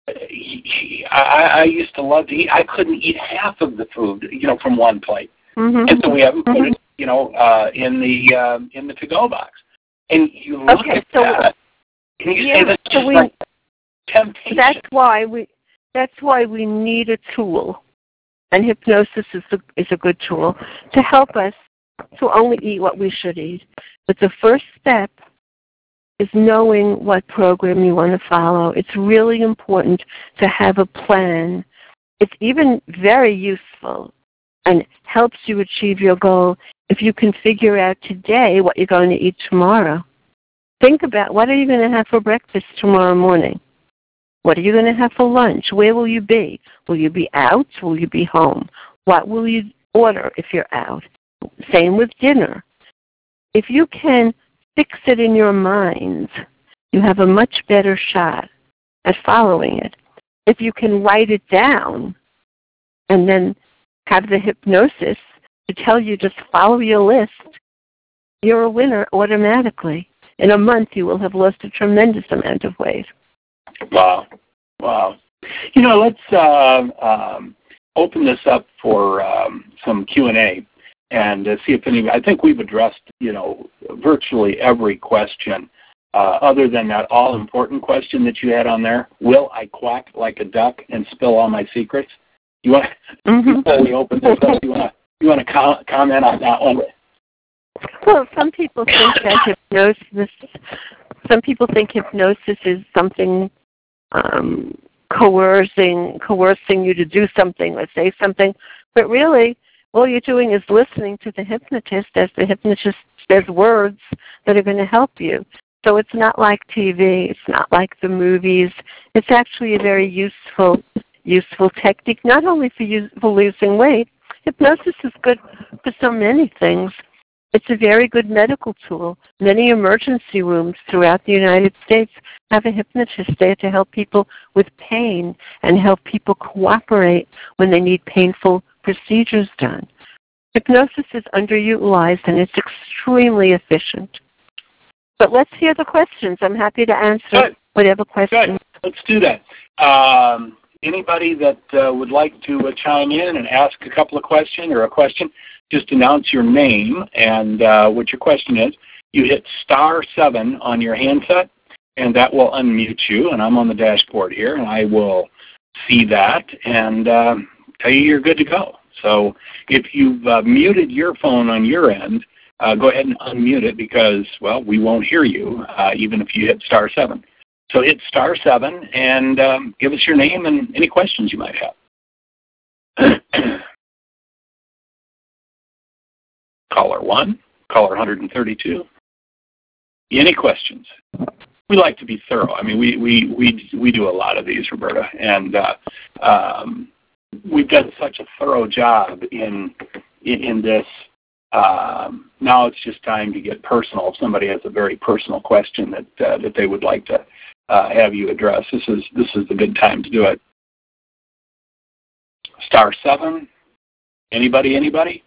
Speaker 2: I used to love to eat. I couldn't eat half of the food, from one plate, and so we have them put it, in the to-go box. And you look at that. Can you say that's just like temptation? That's why we need a tool, and hypnosis is a good tool to help us to only eat what we should eat. But the first step is knowing what program you want to follow. It's really important to have a plan. It's even very useful and helps you achieve your goal if you can figure out today what you're going to eat tomorrow. Think about, what are you going to have for breakfast tomorrow morning? What are you going to have for lunch? Where will you be? Will you be out? Will you be home? What will you order if you're out? Same with dinner. If you can fix it in your mind, you have a much better shot at following it. If you can write it down and then have the hypnosis to tell you just follow your list, you're a winner automatically. In a month, you will have lost a tremendous amount of weight. Wow. Let's open this up for some Q&A and see if any. I think we've addressed, virtually every question, other than that all-important question that you had on there. Will I quack like a duck and spill all my secrets? You want before we open this up? You want to comment on that one?
Speaker 1: Well, some people think that hypnosis is something coercing you to do something or say something, but really all you're doing is listening to the hypnotist as the hypnotist says words that are going to help you. So it's not like TV, it's not like the movies. It's actually a very useful technique, not only for losing weight. Hypnosis is good for so many things. It's a very good medical tool. Many emergency rooms throughout the United States have a hypnotist there to help people with pain and help people cooperate when they need painful procedures done. Hypnosis is underutilized and it's extremely efficient. But let's hear the questions. I'm happy to answer whatever questions.
Speaker 2: Good. Let's do that. Anybody that would like to chime in and ask a couple of questions or a question, just announce your name and what your question is. You hit *7 on your handset, and that will unmute you. And I'm on the dashboard here, and I will see that and tell you you're good to go. So if you've muted your phone on your end, go ahead and unmute it because, well, we won't hear you even if you hit *7. So hit *7 and give us your name and any questions you might have. Caller 1, caller 132. Any questions? We like to be thorough. I mean, we do a lot of these, Roberta, and we've done such a thorough job in this. Now it's just time to get personal. If somebody has a very personal question that they would like to have you address, this is the good time to do it. *7. Anybody?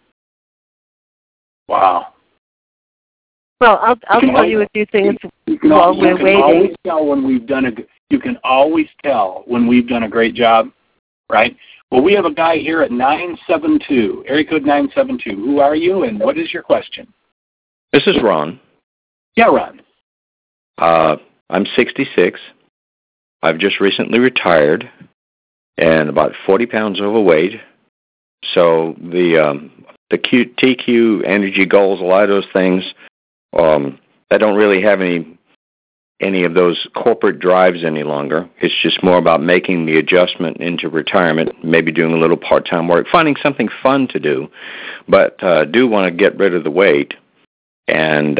Speaker 2: Wow.
Speaker 1: Well, I'll tell you a few things while we're waiting.
Speaker 2: You can always tell when we've done a great job, right? Well, we have a guy here at 972, area code 972. Who are you, and what is your question?
Speaker 3: This is Ron.
Speaker 2: Yeah, Ron.
Speaker 3: I'm 66. I've just recently retired and about 40 pounds overweight. So the TQ energy goals, a lot of those things, I don't really have any of those corporate drives any longer. It's just more about making the adjustment into retirement, maybe doing a little part-time work, finding something fun to do, but do want to get rid of the weight and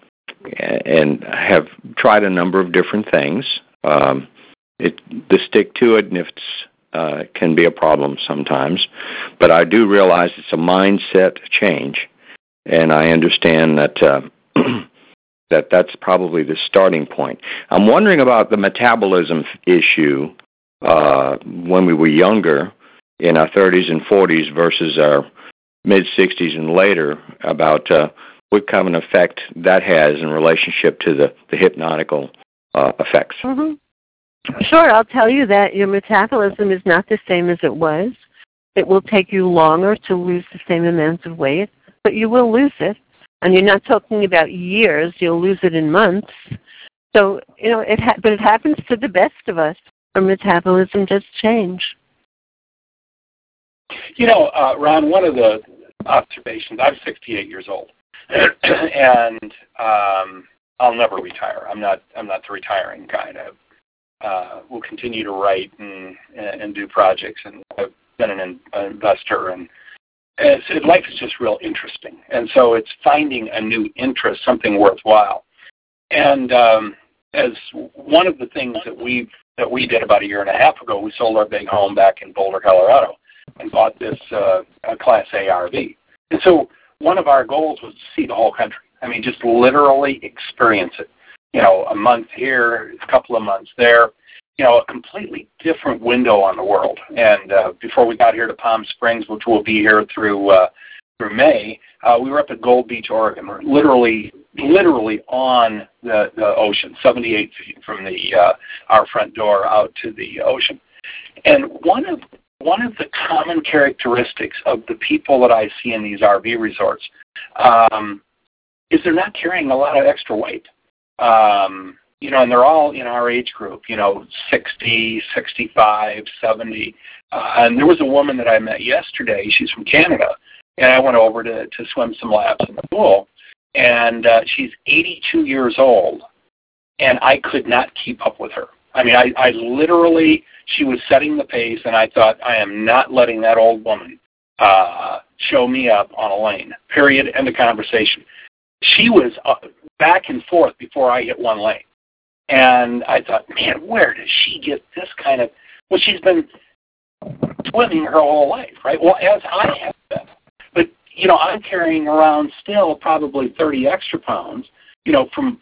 Speaker 3: have tried a number of different things. The stick-to-it-ness can be a problem sometimes, but I do realize it's a mindset change, and I understand that that's probably the starting point. I'm wondering about the metabolism issue when we were younger, in our 30s and 40s versus our mid-60s and later, about what kind of an effect that has in relationship to the hypnotical effects.
Speaker 1: Mm-hmm. Sure, I'll tell you that your metabolism is not the same as it was. It will take you longer to lose the same amount of weight, but you will lose it. And you're not talking about years. You'll lose it in months. So, but it happens to the best of us. Our metabolism does change.
Speaker 2: Ron, one of the observations, I'm 68 years old, and I'll never retire. I'm not the retiring kind. Will continue to write and do projects, and I've been an investor, and life is just real interesting. And so it's finding a new interest, something worthwhile. And as one of the things that we did about 1.5 years ago, we sold our big home back in Boulder, Colorado, and bought this Class A RV. And so one of our goals was to see the whole country. I mean, just literally experience it. A month here, a couple of months there. A completely different window on the world. And before we got here to Palm Springs, which we'll be here through May, we were up at Gold Beach, Oregon. We're literally on the ocean, 78 feet from our front door out to the ocean. And one of the common characteristics of the people that I see in these RV resorts is they're not carrying a lot of extra weight. And they're all in our age group, 60, 65, 70. And there was a woman that I met yesterday. She's from Canada. And I went over to swim some laps in the pool. And she's 82 years old. And I could not keep up with her. I mean, I literally, she was setting the pace. And I thought, I am not letting that old woman show me up on a lane. Period. End of conversation. She was back and forth before I hit one lane. And I thought, man, where does she get this kind of... Well, she's been swimming her whole life, right? Well, as I have been. But, I'm carrying around still probably 30 extra pounds, from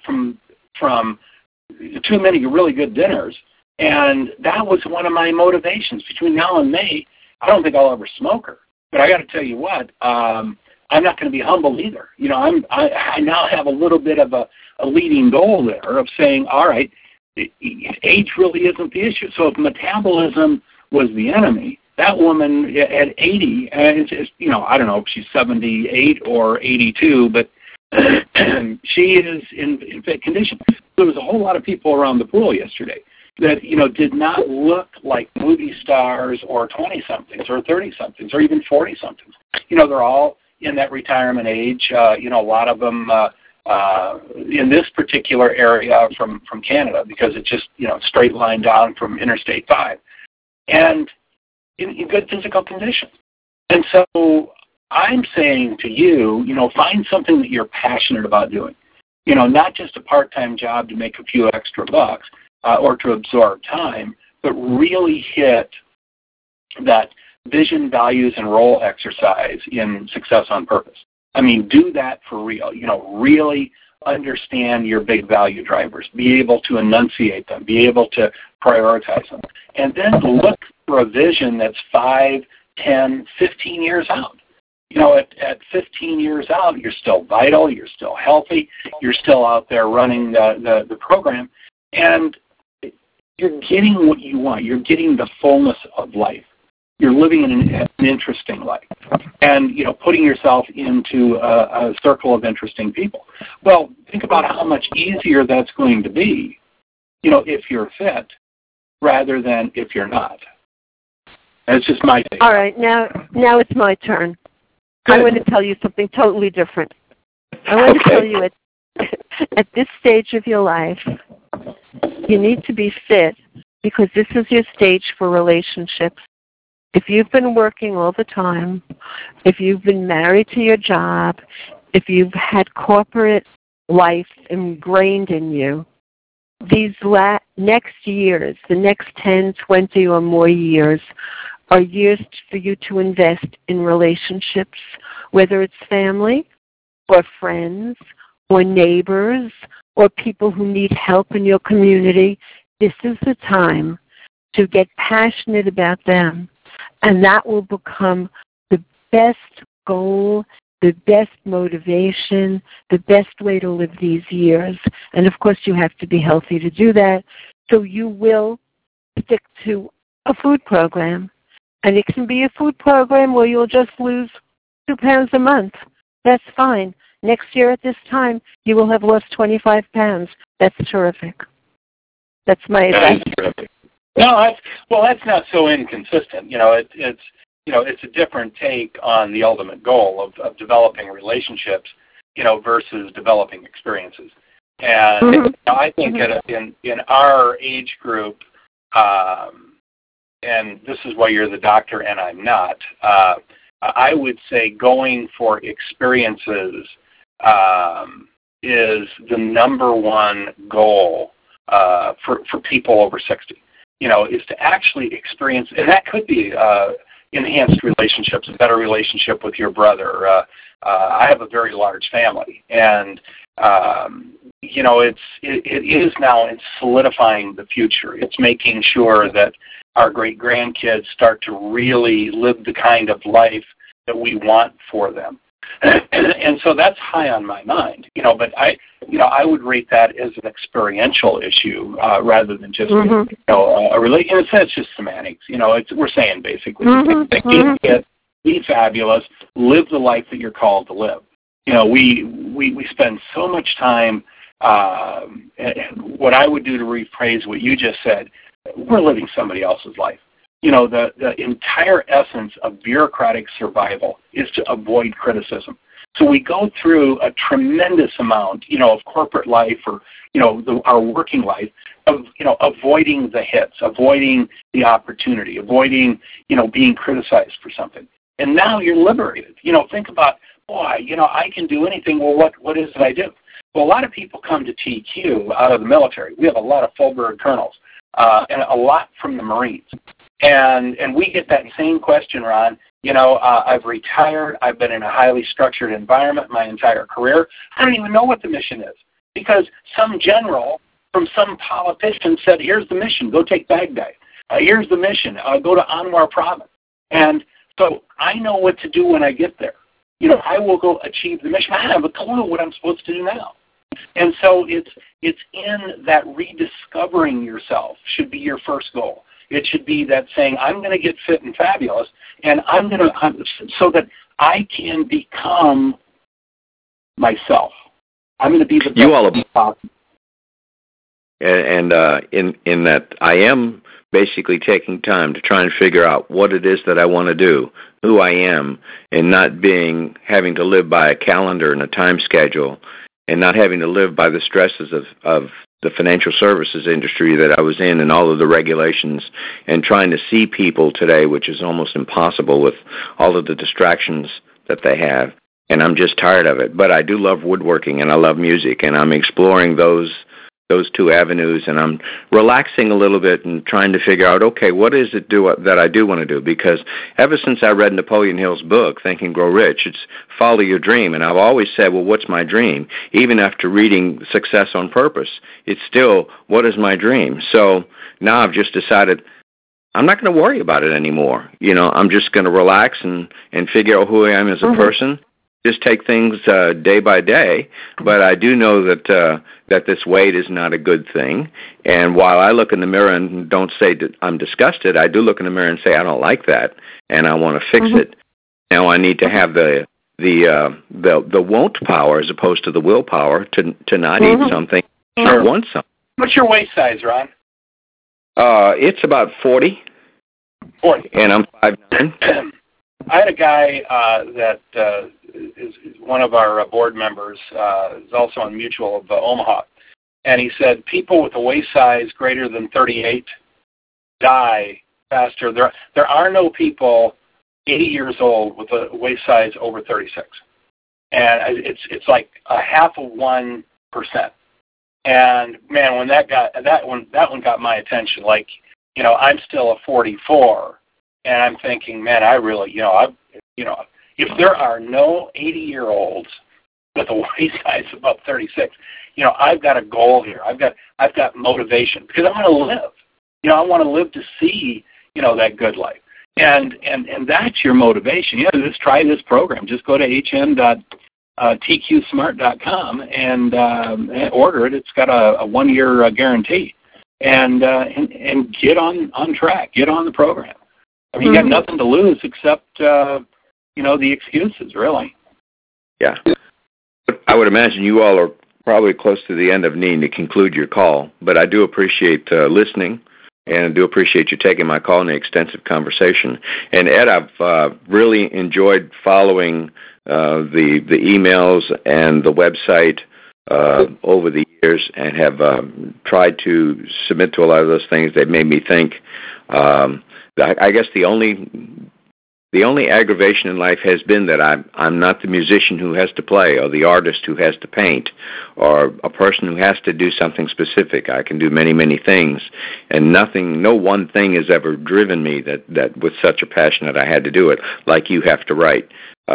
Speaker 2: too many really good dinners. And that was one of my motivations. Between now and May, I don't think I'll ever smoke her. But I got to tell you what, I'm not going to be humble either. I now have a little bit of a leading goal there of saying, all right, age really isn't the issue. So if metabolism was the enemy, that woman at 80, and I don't know if she's 78 or 82, but she is in fit condition. There was a whole lot of people around the pool yesterday. that, did not look like movie stars or 20-somethings or 30-somethings or even 40-somethings. They're all in that retirement age. A lot of them in this particular area from Canada, because it's just, straight line down from Interstate 5, and in good physical condition. And so I'm saying to you, find something that you're passionate about doing. Not just a part-time job to make a few extra bucks or to absorb time, but really hit that vision, values, and role exercise in Success on Purpose. I mean, do that for real. Really understand your big value drivers. Be able to enunciate them. Be able to prioritize them. And then look for a vision that's 5, 10, 15 years out. At 15 years out, you're still vital, you're still healthy, you're still out there running the program, and you're getting what you want. You're getting the fullness of life. You're living in an interesting life, and putting yourself into a circle of interesting people. Well, think about how much easier that's going to be, if you're fit, rather than if you're not. That's just my take.
Speaker 1: All right, now it's my turn. I want to tell you something totally different. I want to tell you at this stage of your life, you need to be fit, because this is your stage for relationships. If you've been working all the time, if you've been married to your job, if you've had corporate life ingrained in you, these next years, the next 10, 20 or more years, are years for you to invest in relationships, whether it's family or friends or neighbors or people who need help in your community. This is the time to get passionate about them, and that will become the best goal, the best motivation, the best way to live these years. And, of course, you have to be healthy to do that, so you will stick to a food program. And it can be a food program where you'll just lose 2 pounds a month. That's fine. Next year at this time, you will have lost 25 pounds. That's terrific. That's my advice.
Speaker 2: That is terrific. No, that's not so inconsistent. It's a different take on the ultimate goal of developing relationships, versus developing experiences. And I think in our age group, and this is why you're the doctor and I'm not, I would say going for experiences is the number one goal for people over 60. Is to actually experience, and that could be enhanced relationships, a better relationship with your brother. I have a very large family, and it is now, it's solidifying the future. It's making sure that our great-grandkids start to really live the kind of life that we want for them. And so that's high on my mind, but I would rate that as an experiential issue rather than just, a relate. In a sense, just semantics. We're saying basically, be fabulous, live the life that you're called to live. We spend so much time. What I would do to rephrase what you just said, we're living somebody else's life. The entire essence of bureaucratic survival is to avoid criticism. So we go through a tremendous amount, of corporate life or, our working life of, avoiding the hits, avoiding the opportunity, avoiding, being criticized for something. And now you're liberated. Think about, boy, I can do anything. Well, what is it I do? Well, a lot of people come to TQ out of the military. We have a lot of full-bird colonels and a lot from the Marines. And we get that same question, Ron. I've retired. I've been in a highly structured environment my entire career. I don't even know what the mission is because some general from some politician said, here's the mission, go take Baghdad. Here's the mission, go to Anwar province. And so I know what to do when I get there. I will go achieve the mission. I have a clue what I'm supposed to do now. And so it's in that rediscovering yourself should be your first goal. It should be that saying, I'm going to get fit and fabulous, and I'm going to, so that I can become myself. I'm going to be the best possible.
Speaker 3: and in that I am basically taking time to try and figure out what it is that I want to do, who I am, and not having to live by a calendar and a time schedule, and not having to live by the stresses of the financial services industry that I was in and all of the regulations, and trying to see people today, which is almost impossible with all of the distractions that they have. And I'm just tired of it. But I do love woodworking, and I love music, and I'm exploring those two avenues, and I'm relaxing a little bit and trying to figure out, okay, what is it that I do want to do? Because ever since I read Napoleon Hill's book, Think and Grow Rich, it's follow your dream. And I've always said, well, what's my dream? Even after reading Success on Purpose, it's still, what is my dream? So now I've just decided I'm not going to worry about it anymore. I'm just going to relax and figure out who I am as a person. Just take things day by day, but I do know that this weight is not a good thing. And while I look in the mirror and don't say that I'm disgusted, I do look in the mirror and say I don't like that, and I want to fix it. Now I need to have the won't power as opposed to the willpower to not eat something, or want something.
Speaker 2: What's your waist size, Ron?
Speaker 3: It's about 40.
Speaker 2: 40.
Speaker 3: And I'm 5'9".
Speaker 2: I had a guy that is one of our board members, is also on Mutual of Omaha, and he said people with a waist size greater than 38 die faster. There are no people 80 years old with a waist size over 36, and it's like 0.5%. And man, when that one got my attention. Like, I'm still a 44. And I'm thinking, man, I really, if there are no 80-year-olds with a waist size above 36, I've got a goal here. I've got motivation because I want to live. I want to live to see, that good life. And that's your motivation. Just try this program. Just go to hm.tqsmart.com and order it. It's got a 1-year guarantee, and get on track. Get on the program. I mean, you got nothing to lose except, the excuses, really.
Speaker 3: Yeah. I would imagine you all are probably close to the end of needing to conclude your call, but I do appreciate listening, and I do appreciate you taking my call in the extensive conversation. And, Ed, I've really enjoyed following the emails and the website over the years, and have tried to submit to a lot of those things that made me think. I guess the only aggravation in life has been that I'm not the musician who has to play, or the artist who has to paint, or a person who has to do something specific. I can do many, many things, and no one thing has ever driven me that with such a passion that I had to do it, like you have to write.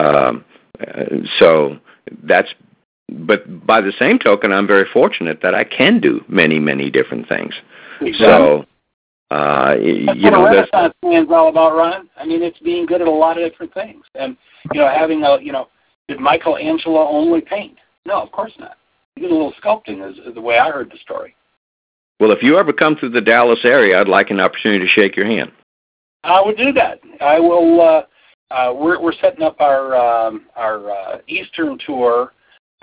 Speaker 3: But by the same token, I'm very fortunate that I can do many, many different things.
Speaker 2: Exactly.
Speaker 3: So.
Speaker 2: That's what a Renaissance man's all about, Ron. I mean, it's being good at a lot of different things. And, having did Michelangelo only paint? No, of course not. He did a little sculpting is the way I heard the story.
Speaker 3: Well, if you ever come through the Dallas area, I'd like an opportunity to shake your hand.
Speaker 2: I would do that. I will. We're setting up our Eastern tour.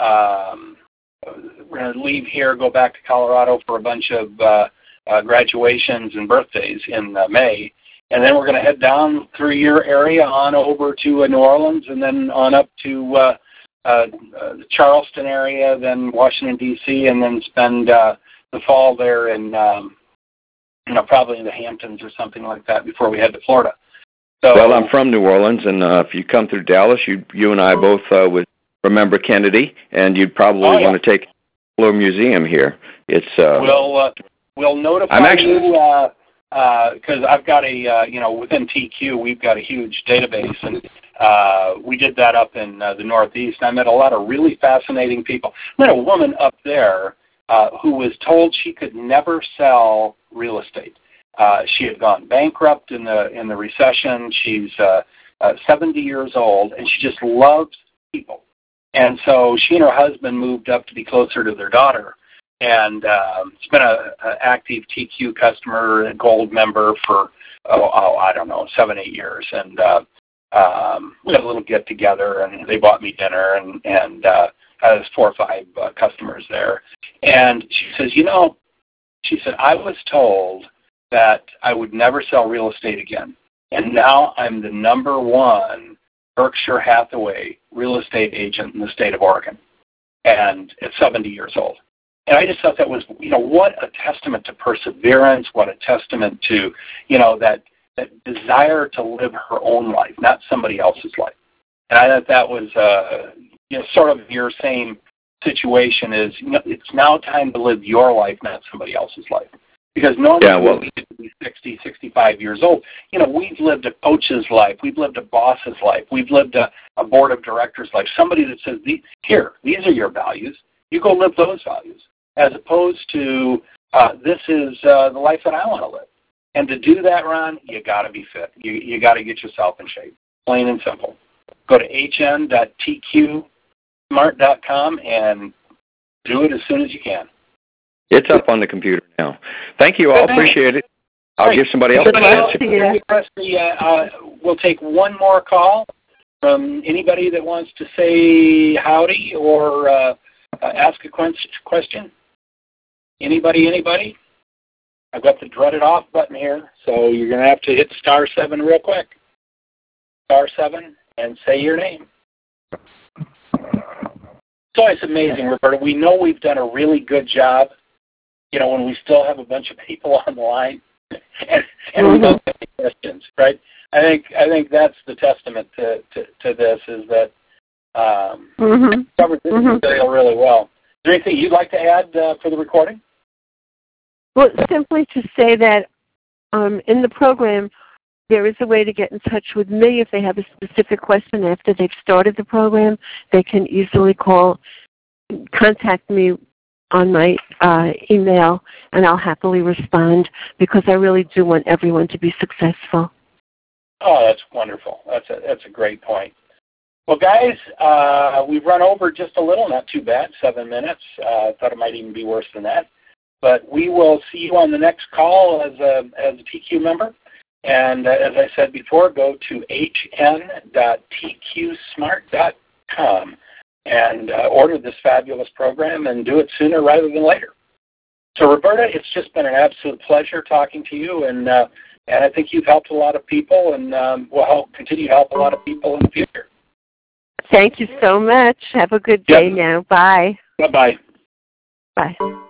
Speaker 2: We're going to leave here, go back to Colorado for a bunch of graduations and birthdays in May, and then we're going to head down through your area on over to New Orleans, and then on up to the Charleston area, then Washington, D.C., and then spend the fall there in, probably in the Hamptons or something like that before we head to Florida. So,
Speaker 3: well, I'm from New Orleans, and if you come through Dallas, you and I both would remember Kennedy, and you'd probably want to take the Museum here. It's
Speaker 2: We'll notify you because I've got within TQ we've got a huge database, and we did that up in the Northeast. I met a lot of really fascinating people. I met a woman up there who was told she could never sell real estate. She had gone bankrupt in the recession. She's 70 years old, and she just loves people. And so she and her husband moved up to be closer to their daughter. And she's been an active TQ customer, a gold member for, 7-8 years. And we had a little get-together, and they bought me dinner, and I was 4 or 5 customers there. And she says, She said, I was told that I would never sell real estate again. And now I'm the number one Berkshire Hathaway real estate agent in the state of Oregon. And at 70 years old. And I just thought that was, what a testament to perseverance, what a testament to, that desire to live her own life, not somebody else's life. And I thought that was, sort of your same situation is, it's now time to live your life, not somebody else's life. Because normally we get to be 60, 65 years old. We've lived a coach's life. We've lived a boss's life. We've lived a board of directors' life. Somebody that says, these are your values. You go live those values. As opposed to, this is the life that I want to live. And to do that, Ron, you got to be fit. You got to get yourself in shape, plain and simple. Go to hn.tqsmart.com and do it as soon as you can.
Speaker 3: It's up on the computer now. Thank you all. Appreciate it. I'll give somebody else a chance.
Speaker 2: We'll take one more call from anybody that wants to say howdy or ask a question. Anybody? I've got the dreaded off button here, so you're going to have to hit *7 real quick. *7 and say your name. It's always amazing, Roberta. We know we've done a really good job, when we still have a bunch of people on the line and we don't get any questions, right? I think that's the testament to this is that covered this material really well. Is there anything you'd like to add for the recording?
Speaker 1: Well, simply to say that in the program, there is a way to get in touch with me if they have a specific question after they've started the program. They can easily contact me on my email, and I'll happily respond because I really do want everyone to be successful.
Speaker 2: Oh, that's wonderful. That's a great point. Well, guys, we've run over just a little, not too bad, 7 minutes. I thought it might even be worse than that. But we will see you on the next call as a TQ member. And as I said before, go to hn.tqsmart.com and order this fabulous program and do it sooner rather than later. So, Roberta, it's just been an absolute pleasure talking to you, and I think you've helped a lot of people and will continue to help a lot of people in the future.
Speaker 1: Thank you so much. Have a good day now. Bye.
Speaker 2: Bye-bye.
Speaker 1: Bye.